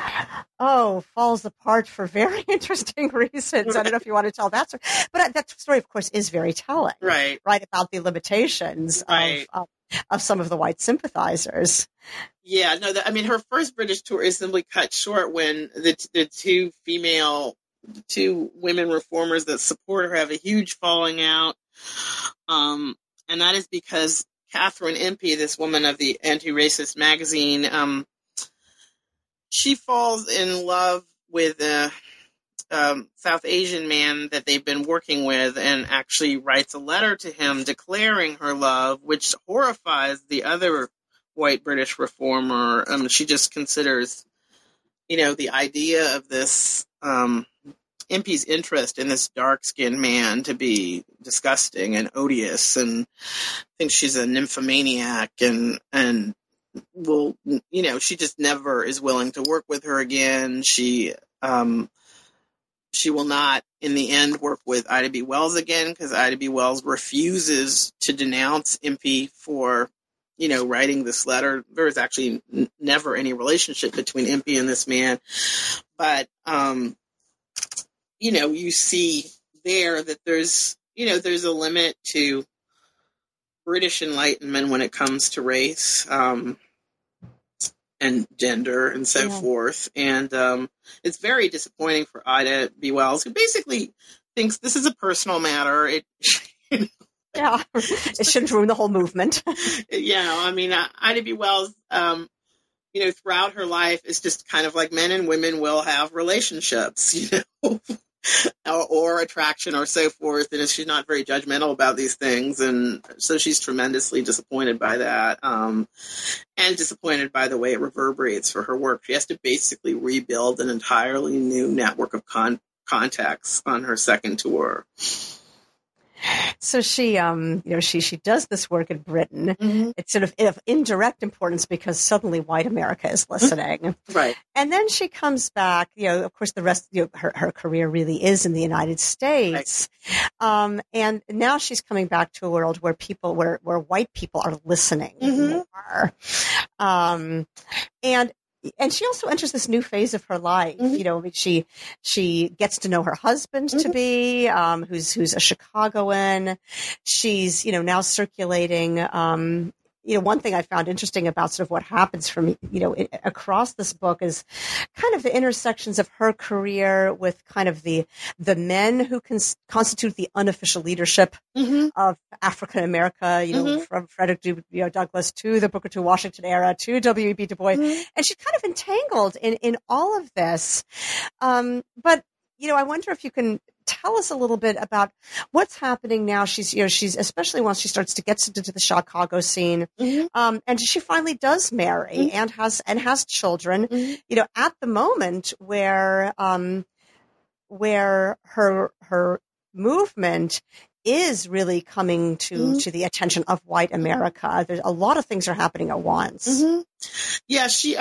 falls apart for very interesting reasons. I don't know if you want to tell that story. But that story, of course, is very telling. Right. Right, about the limitations of some of the white sympathizers. Yeah, no, her first British tour is simply cut short when the 2 women reformers that support her have a huge falling out. And that is because Catherine Impey, this woman of the Anti-Racist magazine, she falls in love with a South Asian man that they've been working with and actually writes a letter to him declaring her love, which horrifies the other white British reformer. She just considers, the idea of this Impey's interest in this dark-skinned man to be disgusting and odious, and thinks she's a nymphomaniac, and will, she just never is willing to work with her again. She will not, in the end, work with Ida B. Wells again because Ida B. Wells refuses to denounce Impey for, writing this letter. There was actually never any relationship between Impey and this man, but you see there that there's a limit to British Enlightenment when it comes to race and gender and so forth. And it's very disappointing for Ida B. Wells, who basically thinks this is a personal matter. It shouldn't ruin the whole movement. Ida B. Wells, throughout her life, is just kind of like men and women will have relationships, or attraction or so forth, and she's not very judgmental about these things, and so she's tremendously disappointed by that, and disappointed by the way it reverberates for her work. She has to basically rebuild an entirely new network of contacts on her second tour. So she, she does this work in Britain. Mm-hmm. It's sort of indirect importance because suddenly white America is listening. Right. And then she comes back, of course the rest, her career really is in the United States. Right. And now she's coming back to a world where where white people are listening more. And she also enters this new phase of her life. She gets to know her husband to be, who's a Chicagoan. She's, now circulating, one thing I found interesting about sort of what happens from, across this book is kind of the intersections of her career with kind of the men who constitute the unofficial leadership of African America, from Frederick Douglass to the Booker T. Washington era to W.E.B. Du Bois. And she's kind of entangled in all of this. But I wonder if you can tell us a little bit about what's happening now. She's especially once she starts to get into the Chicago scene, and she finally does marry and has children. At the moment where her movement is really coming to the attention of white America. There's a lot of things are happening at once. Yeah, she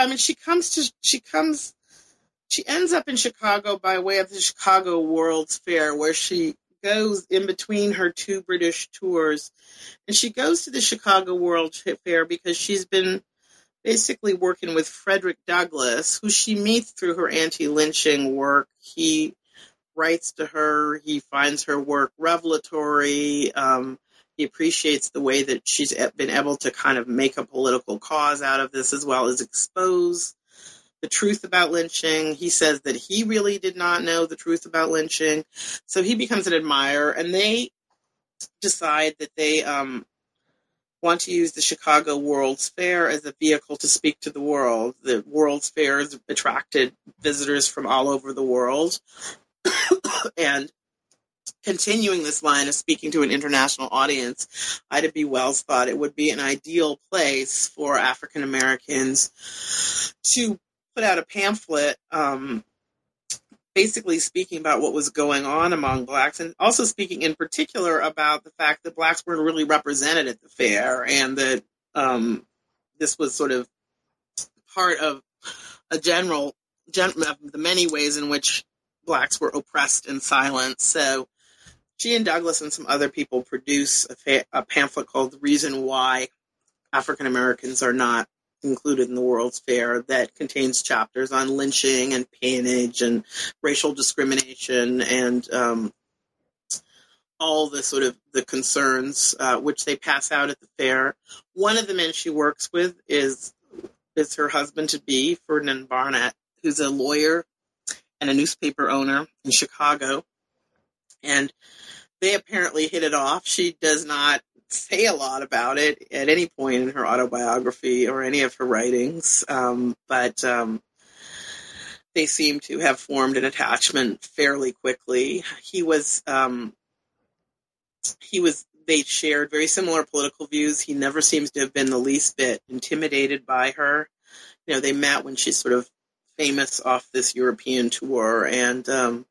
ends up in Chicago by way of the Chicago World's Fair, where she goes in between her two British tours. And she goes to the Chicago World's Fair because she's been basically working with Frederick Douglass, who she meets through her anti-lynching work. He writes to her. He finds her work revelatory. He appreciates the way that she's been able to kind of make a political cause out of this, as well as expose the truth about lynching. He says that he really did not know the truth about lynching. So he becomes an admirer, and they decide that they want to use the Chicago World's Fair as a vehicle to speak to the world. The World's Fair has attracted visitors from all over the world. And continuing this line of speaking to an international audience, Ida B. Wells thought it would be an ideal place for African Americans to put out a pamphlet basically speaking about what was going on among blacks, and also speaking in particular about the fact that blacks weren't really represented at the fair, and that this was sort of part of the many ways in which blacks were oppressed and silenced. So she and Douglass and some other people produce a pamphlet called The Reason Why African Americans Are Not Included in the World's Fair, that contains chapters on lynching and peonage and racial discrimination and all the sort of the concerns which they pass out at the fair. One of the men she works with is her husband-to-be, Ferdinand Barnett, who's a lawyer and a newspaper owner in Chicago. And they apparently hit it off. She does not say a lot about it at any point in her autobiography or any of her writings, but they seem to have formed an attachment fairly quickly. They shared very similar political views. He never seems to have been the least bit intimidated by her. They met when she's sort of famous off this European tour, and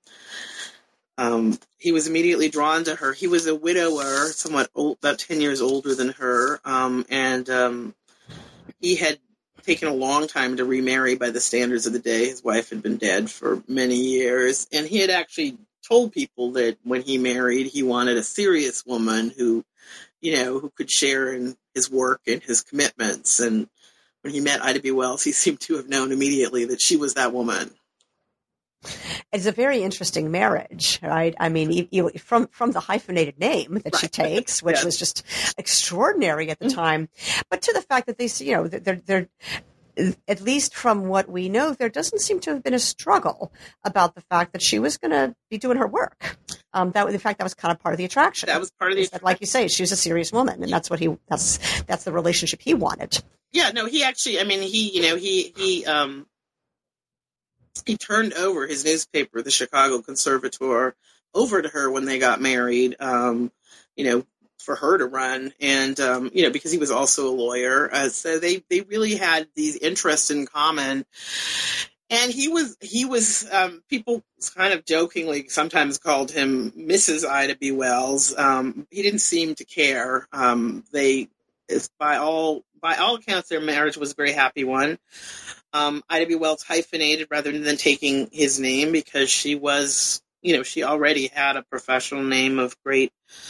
he was immediately drawn to her. He was a widower, somewhat old, about 10 years older than her, and he had taken a long time to remarry by the standards of the day. His wife had been dead for many years, and he had actually told people that when he married, he wanted a serious woman who could share in his work and his commitments. And when he met Ida B. Wells, he seemed to have known immediately that she was that woman. It's a very interesting marriage, right? I mean, from the hyphenated name that she takes, which was just extraordinary at the time, but to the fact that they're at least from what we know, there doesn't seem to have been a struggle about the fact that she was going to be doing her work. In fact, that was kind of part of the attraction. That was part of the attraction. Like you say, she was a serious woman, and that's the relationship he wanted. Yeah, no, he actually, I mean, he he turned over his newspaper, the Chicago Conservator, over to her when they got married, for her to run. And, because he was also a lawyer. So they really had these interests in common. And he was people kind of jokingly sometimes called him Mrs. Ida B. Wells. He didn't seem to care. By all accounts, their marriage was a very happy one. Ida B. Wells hyphenated rather than taking his name because she was, she already had a professional name of great.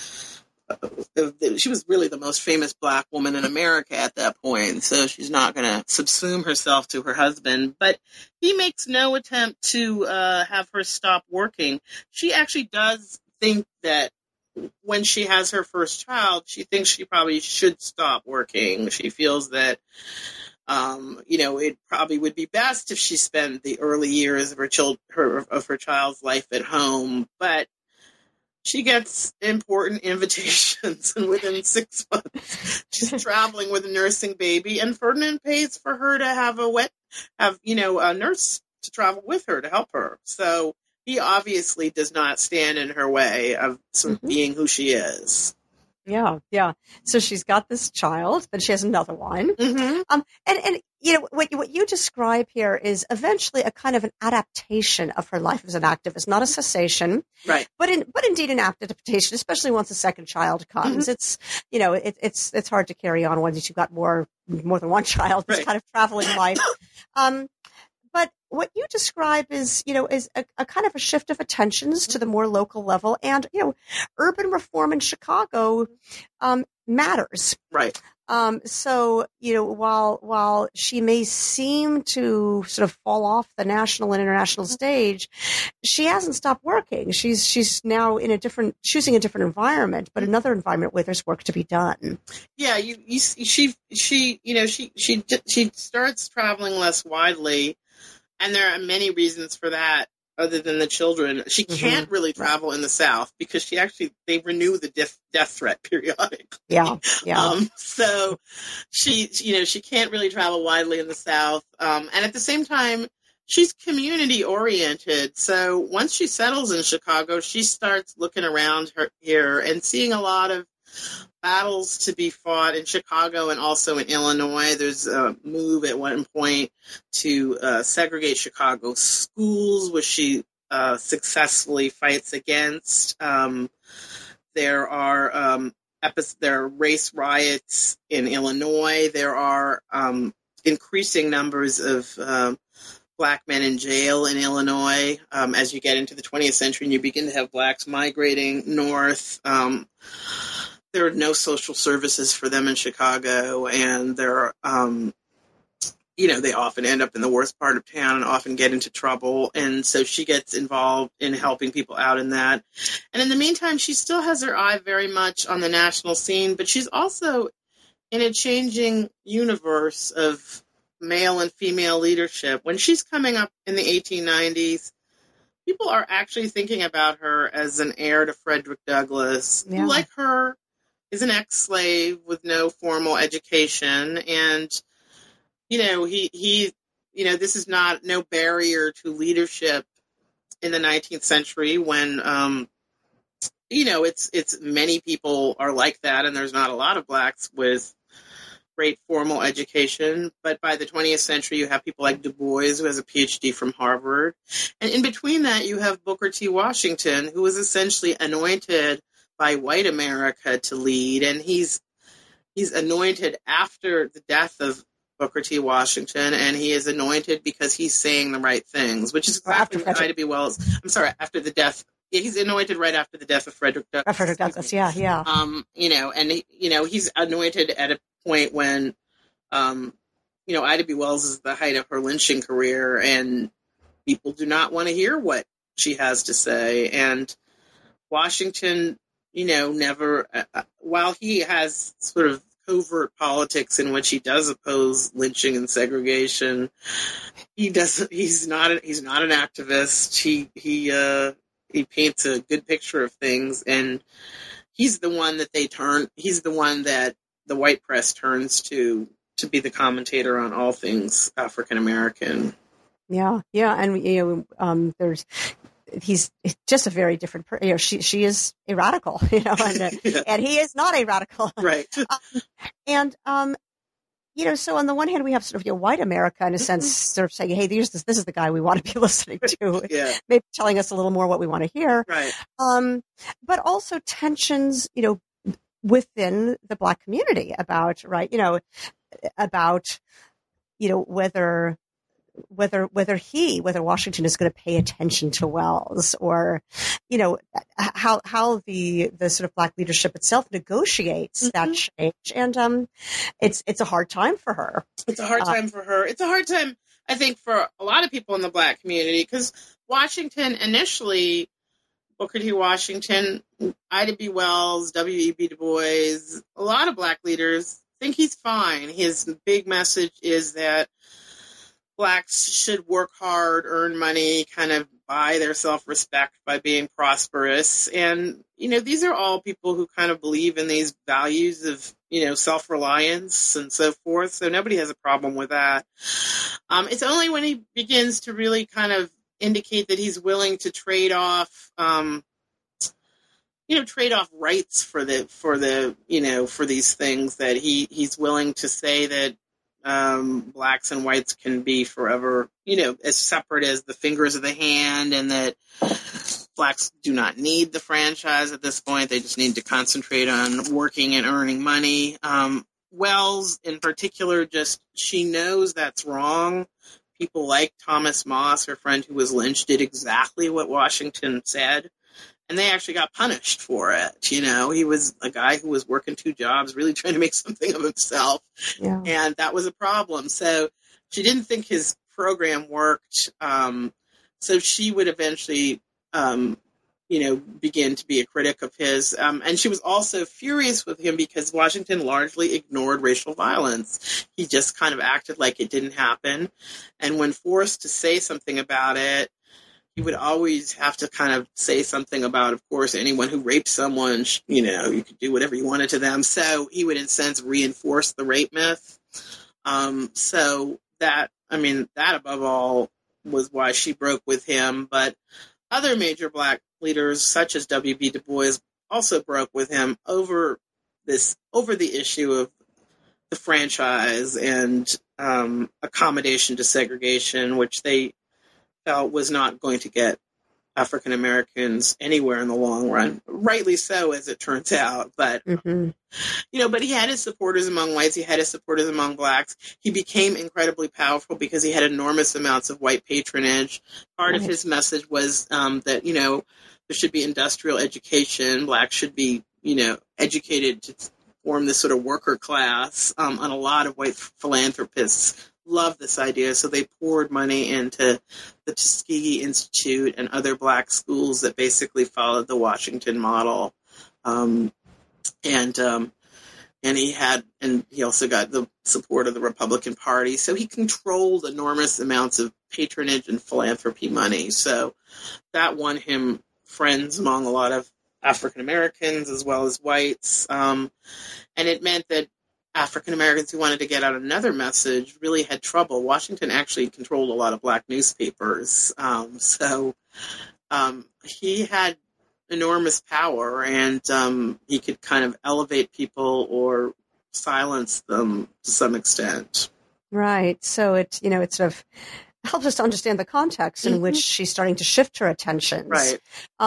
She was really the most famous Black woman in America at that point, so she's not going to subsume herself to her husband. But he makes no attempt to have her stop working. She actually does think that when she has her first child, she thinks she probably should stop working. She feels that it probably would be best if she spent the early years of her child's life at home. But she gets important invitations, and within 6 months, she's traveling with a nursing baby. And Ferdinand pays for her to have a nurse to travel with her to help her. So he obviously does not stand in her way of sort of being who she is. Yeah, yeah. So she's got this child, then she has another one. Mm-hmm. And what you describe here is eventually a kind of an adaptation of her life as an activist, not a cessation, right? But indeed an adaptation, especially once a second child comes. Mm-hmm. It's hard to carry on once you've got more than one child. This kind of traveling life. But what you describe is a kind of a shift of attentions to the more local level, and urban reform in Chicago matters, right? So while she may seem to sort of fall off the national and international stage, she hasn't stopped working. She's now choosing a different environment, but another environment where there's work to be done. Yeah, she starts traveling less widely. And there are many reasons for that other than the children. She can't really travel in the South because they renew the death threat periodically. Yeah. So she can't really travel widely in the South. And at the same time, she's community oriented. So once she settles in Chicago, she starts looking around here and seeing a lot of battles to be fought in Chicago and also in Illinois. There's a move at one point to segregate Chicago schools, which she successfully fights against. There are race riots in Illinois. There are increasing numbers of Black men in jail in Illinois. As you get into the 20th century and you begin to have Blacks migrating north, there are no social services for them in Chicago, and they're, they often end up in the worst part of town and often get into trouble. And so she gets involved in helping people out in that. And in the meantime, she still has her eye very much on the national scene, but she's also in a changing universe of male and female leadership. When she's coming up in the 1890s, people are actually thinking about her as an heir to Frederick Douglass, who, like her, is an ex-slave with no formal education, and this is no barrier to leadership in the 19th century when it's many people are like that, and there's not a lot of Blacks with great formal education. But by the 20th century, you have people like Du Bois, who has a PhD from Harvard, and in between that, you have Booker T. Washington, who was essentially anointed by white America to lead, and he's anointed after the death of Booker T. Washington, and he is anointed because he's saying the right things, which is exactly what Ida B. Wells. I'm sorry, after the death. Yeah, he's anointed right after the death of Frederick Douglass. Frederick Douglass, yeah. He's anointed at a point when, Ida B. Wells is at the height of her lynching career, and people do not want to hear what she has to say. And Washington, never, while he has sort of covert politics in which he does oppose lynching and segregation, he's not an activist. He paints a good picture of things, and he's the one that the white press turns to be the commentator on all things African American. Yeah. And he's just a very different person. She is a radical, and and he is not a radical, right? And so on the one hand, we have sort of white America in a sense, sort of saying, "Hey, this is the guy we want to be listening to." Yeah. Maybe telling us a little more what we want to hear. Right. But also tensions, within the Black community about whether Washington is going to pay attention to Wells, or how the sort of Black leadership itself negotiates that change, and it's a hard time for her. It's a hard time for her. It's a hard time, I think, for a lot of people in the Black community, because Washington initially, Booker T. Washington, Ida B. Wells, W.E.B. Du Bois, a lot of Black leaders think he's fine. His big message is that Blacks should work hard, earn money, kind of buy their self-respect by being prosperous. And, these are all people who kind of believe in these values of, self-reliance and so forth. So nobody has a problem with that. It's only when he begins to really kind of indicate that he's willing to trade off rights for these things, that he's willing to say that Blacks and whites can be forever, as separate as the fingers of the hand, and that Blacks do not need the franchise at this point. They just need to concentrate on working and earning money. Wells, in particular, she knows that's wrong. People like Thomas Moss, her friend who was lynched, did exactly what Washington said. And they actually got punished for it. He was a guy who was working 2 jobs, really trying to make something of himself. Yeah. And that was a problem. So she didn't think his program worked. So she would eventually, begin to be a critic of his. And she was also furious with him because Washington largely ignored racial violence. He just kind of acted like it didn't happen. And when forced to say something about it, he would always have to kind of say something about, of course, anyone who raped someone, you could do whatever you wanted to them. So he would, in a sense, reinforce the rape myth. So that above all was why she broke with him. But other major Black leaders, such as W.B. Du Bois, also broke with him over the issue of the franchise and accommodation to segregation, which they felt was not going to get African Americans anywhere in the long run. Rightly so, as it turns out. But but he had his supporters among whites. He had his supporters among Blacks. He became incredibly powerful because he had enormous amounts of white patronage. Part of his message was that there should be industrial education. Blacks should be educated to form this sort of worker class. And a lot of white philanthropists loved this idea, so they poured money into the Tuskegee Institute and other Black schools that basically followed the Washington model. And he also got the support of the Republican Party, so he controlled enormous amounts of patronage and philanthropy money. So that won him friends among a lot of African Americans as well as whites, and it meant that African Americans who wanted to get out another message really had trouble. Washington actually controlled a lot of Black newspapers. So he had enormous power, and he could kind of elevate people or silence them to some extent. Right. So it sort of helps us to understand the context in which she's starting to shift her attentions, right,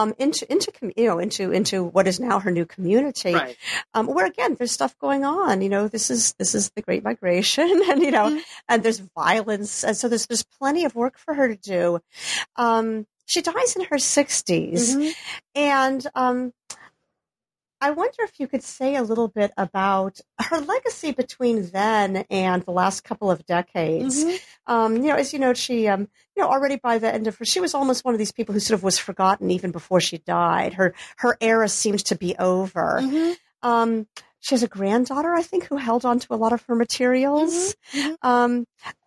into what is now her new community, right, where again there's stuff going on. This is the Great Migration, and and there's violence, and so there's plenty of work for her to do. She dies in her 60s, and I wonder if you could say a little bit about her legacy between then and the last couple of decades. As you know, she, already by the end of she was almost one of these people who sort of was forgotten even before she died. Her era seemed to be over. She has a granddaughter, I think, who held on to a lot of her materials.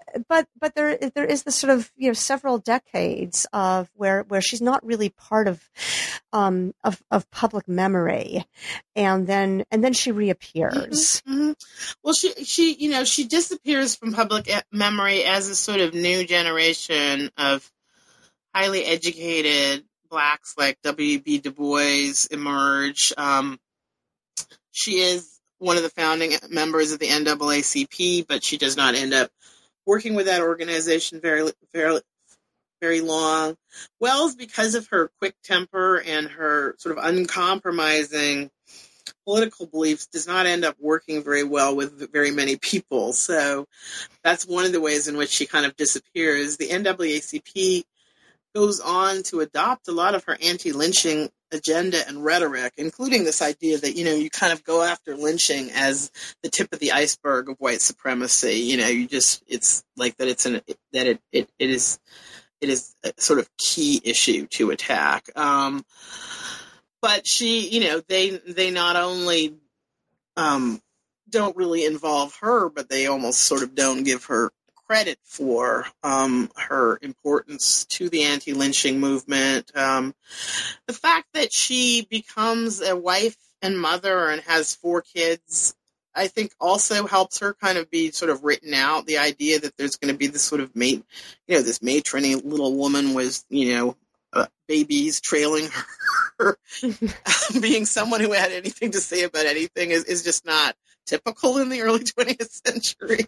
but there is this sort of, several decades of where she's not really part of public memory, and then she reappears. Mm-hmm, mm-hmm. Well, she disappears from public memory as a sort of new generation of highly educated Blacks like W.B. Du Bois emerge. She is one of the founding members of the NAACP, but she does not end up working with that organization very, very, very long. Wells, because of her quick temper and her sort of uncompromising political beliefs, does not end up working very well with very many people. So that's one of the ways in which she kind of disappears. The NAACP goes on to adopt a lot of her anti-lynching agenda and rhetoric, including this idea that, you kind of go after lynching as the tip of the iceberg of white supremacy. It's like that it is a sort of key issue to attack. But she, they not only don't really involve her, but they almost sort of don't give her credit for her importance to the anti-lynching movement. The fact that she becomes a wife and mother and has 4 kids, I think also helps her kind of be sort of written out. The idea that there's going to be this sort of this matrony little woman with, babies trailing her, being someone who had anything to say about anything is just not typical in the early 20th century.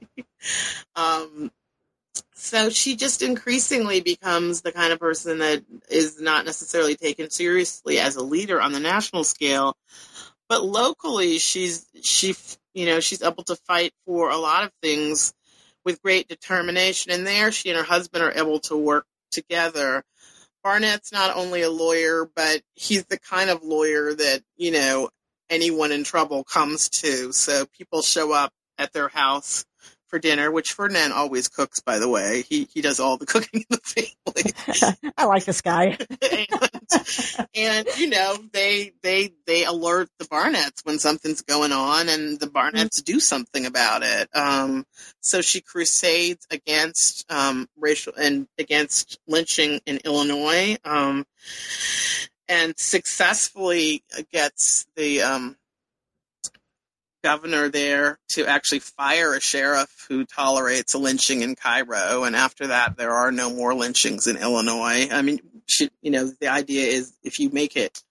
So she just increasingly becomes the kind of person that is not necessarily taken seriously as a leader on the national scale, but locally she's able to fight for a lot of things with great determination. And there she and her husband are able to work together. Barnett's not only a lawyer, but he's the kind of lawyer that, anyone in trouble comes to. So people show up at their house for dinner, which Ferdinand always cooks, by the way. He does all the cooking in the family. I like this guy. and they alert the Barnetts when something's going on, and the Barnetts do something about it. So she crusades against racial and against lynching in Illinois, and successfully gets the governor there to actually fire a sheriff who tolerates a lynching in Cairo. And after that, there are no more lynchings in Illinois. I mean, the idea is if you make it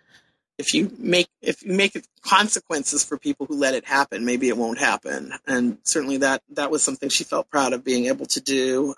consequences for people who let it happen, maybe it won't happen. And certainly that was something she felt proud of being able to do.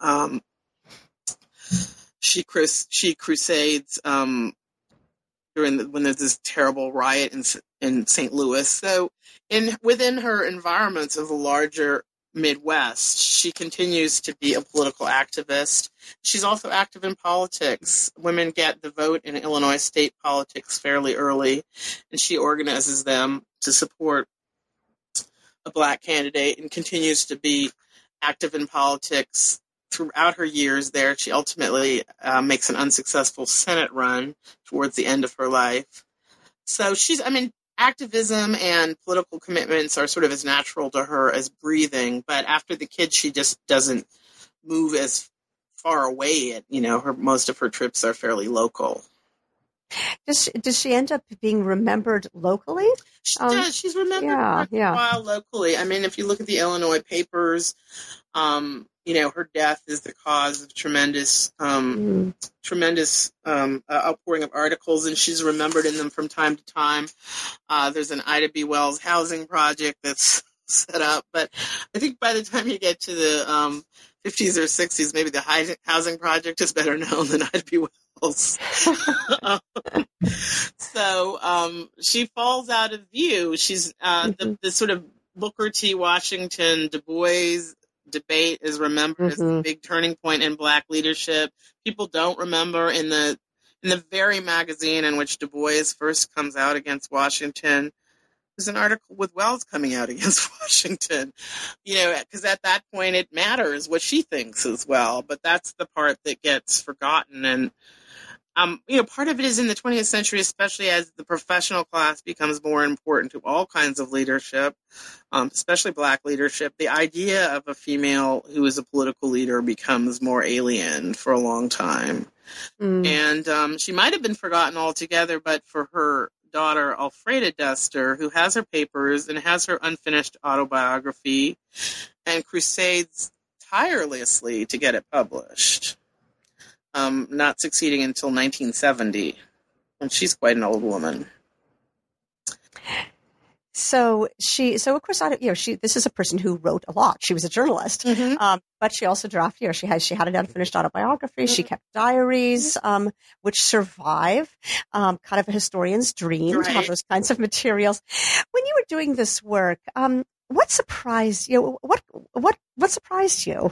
She crusades when there's this terrible riot in St. Louis. So within her environments of the larger Midwest, she continues to be a political activist. She's also active in politics. Women get the vote in Illinois state politics fairly early, and she organizes them to support a Black candidate and continues to be active in politics throughout her years there. She ultimately makes an unsuccessful Senate run towards the end of her life. So activism and political commitments are sort of as natural to her as breathing, but after the kids, she just doesn't move as far away. Most of her trips are fairly local. Does she end up being remembered locally? She does. She's remembered for a while locally. I mean, if you look at the Illinois papers, her death is the cause of tremendous outpouring of articles, and she's remembered in them from time to time. There's an Ida B. Wells housing project that's set up, but I think by the time you get to the 50s or 60s, maybe the housing project is better known than Ida B. Wells. So she falls out of view. She's the sort of Booker T. Washington Du Bois debate is remembered as a big turning point in Black leadership. People don't remember in the very magazine in which Du Bois first comes out against Washington, there's an article with Wells coming out against Washington, because at that point it matters what she thinks as well. But that's the part that gets forgotten. And part of it is in the 20th century, especially as the professional class becomes more important to all kinds of leadership, especially Black leadership. The idea of a female who is a political leader becomes more alien for a long time. And she might have been forgotten altogether, but for her daughter, Alfreda Duster, who has her papers and has her unfinished autobiography and crusades tirelessly to get it published. Not succeeding until 1970. And she's quite an old woman. So of course, this is a person who wrote a lot. She was a journalist, but she also drafted, she had an unfinished autobiography. She kept diaries, which survive, kind of a historian's dream to have those kinds of materials. When you were doing this work, what surprised you? What surprised you?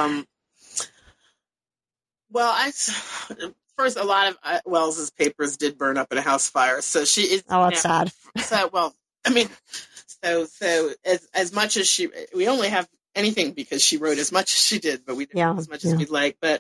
Well, first, a lot of Wells's papers did burn up in a house fire, so she is. Oh, that's sad. So, well, I mean, so as much as we only have anything because she wrote as much as she did, but we didn't as much as we'd like. But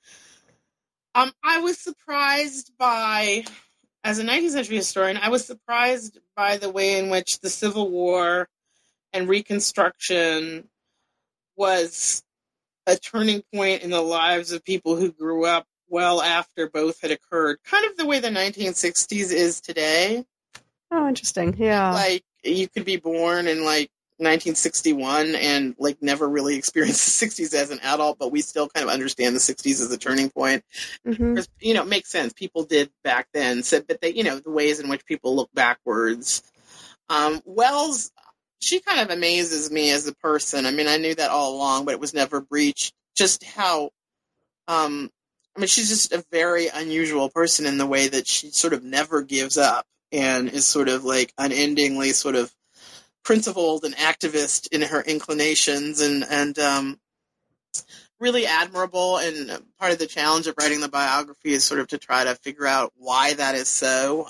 I was surprised by, as a 19th century historian, I was surprised by the way in which the Civil War and Reconstruction was a turning point in the lives of people who grew up well after both had occurred. Kind of the way the 1960s is today. Oh, interesting. Yeah. Like, you could be born in, 1961 and, never really experience the 60s as an adult, but we still kind of understand the 60s as a turning point. Because, it makes sense. People did back then. So, but they, the ways in which people look backwards. Wells, she kind of amazes me as a person. I mean, I knew that all along, but it was never breached. Just how, she's just a very unusual person in the way that she sort of never gives up and is sort of unendingly sort of principled and activist in her inclinations and really admirable. And part of the challenge of writing the biography is sort of to try to figure out why that is so.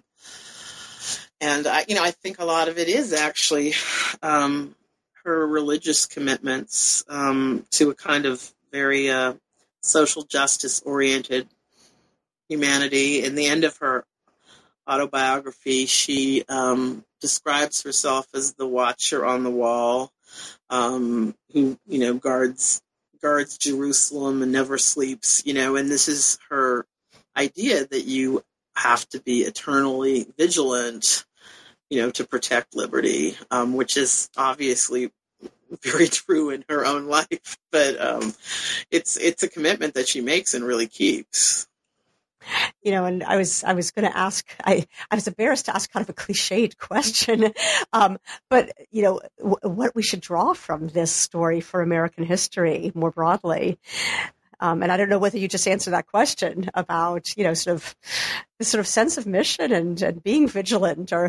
And I think a lot of it is actually her religious commitments to a kind of very social justice-oriented humanity. In the end of her autobiography, she describes herself as the watcher on the wall, who guards Jerusalem and never sleeps. And this is her idea that you have to be eternally vigilant, to protect liberty, which is obviously very true in her own life. But it's a commitment that she makes and really keeps. And I was going to ask, I was embarrassed to ask kind of a cliched question, but, what we should draw from this story for American history more broadly. And I don't know whether you just answered that question about, sort of this sort of sense of mission and being vigilant or.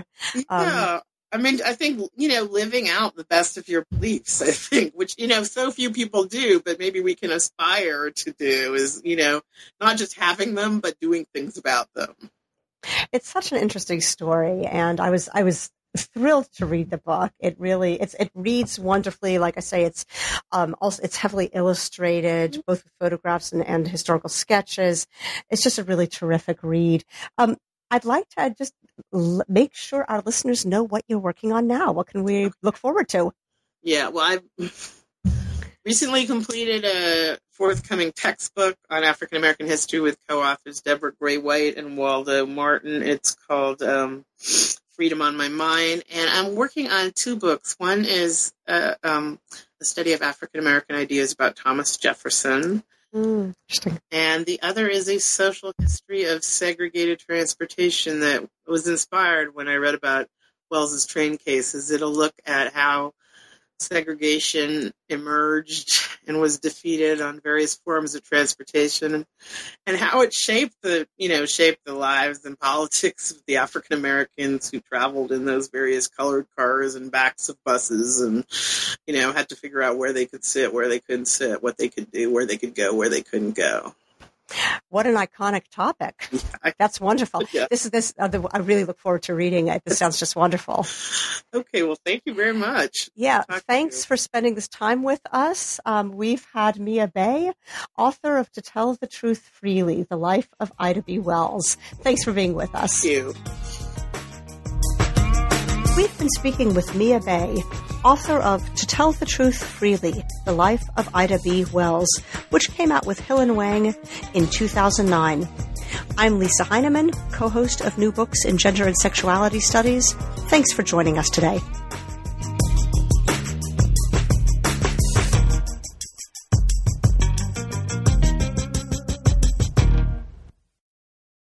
I think, living out the best of your beliefs, I think, which, so few people do, but maybe we can aspire to do is, not just having them, but doing things about them. It's such an interesting story. And I was thrilled to read the book. It reads wonderfully. Like I say, it's heavily illustrated, both with photographs and historical sketches. It's just a really terrific read. I'd like to just make sure our listeners know what you're working on now. What can we look forward to? Yeah, well, I've recently completed a forthcoming textbook on African American history with co-authors Deborah Gray White and Waldo Martin. It's called Freedom on My Mind, and I'm working on two books. One is a study of African American ideas about Thomas Jefferson. Interesting. And the other is a social history of segregated transportation that was inspired when I read about Wells's train cases. It'll look at how segregation emerged and was defeated on various forms of transportation and how it shaped the lives and politics of the African Americans who traveled in those various colored cars and backs of buses and, had to figure out where they could sit, where they couldn't sit, what they could do, where they could go, where they couldn't go. What an iconic topic. That's wonderful. Yeah. I really look forward to reading it. This sounds just wonderful. Okay, well, thank you very much. Yeah, thanks for spending this time with us. We've had Mia Bay, author of To Tell the Truth Freely, The Life of Ida B. Wells. Thanks for being with us. Thank you. We've been speaking with Mia Bay, author of To Tell the Truth Freely, The Life of Ida B. Wells, which came out with Hill & Wang in 2009. I'm Lisa Heineman, co-host of New Books in Gender and Sexuality Studies. Thanks for joining us today.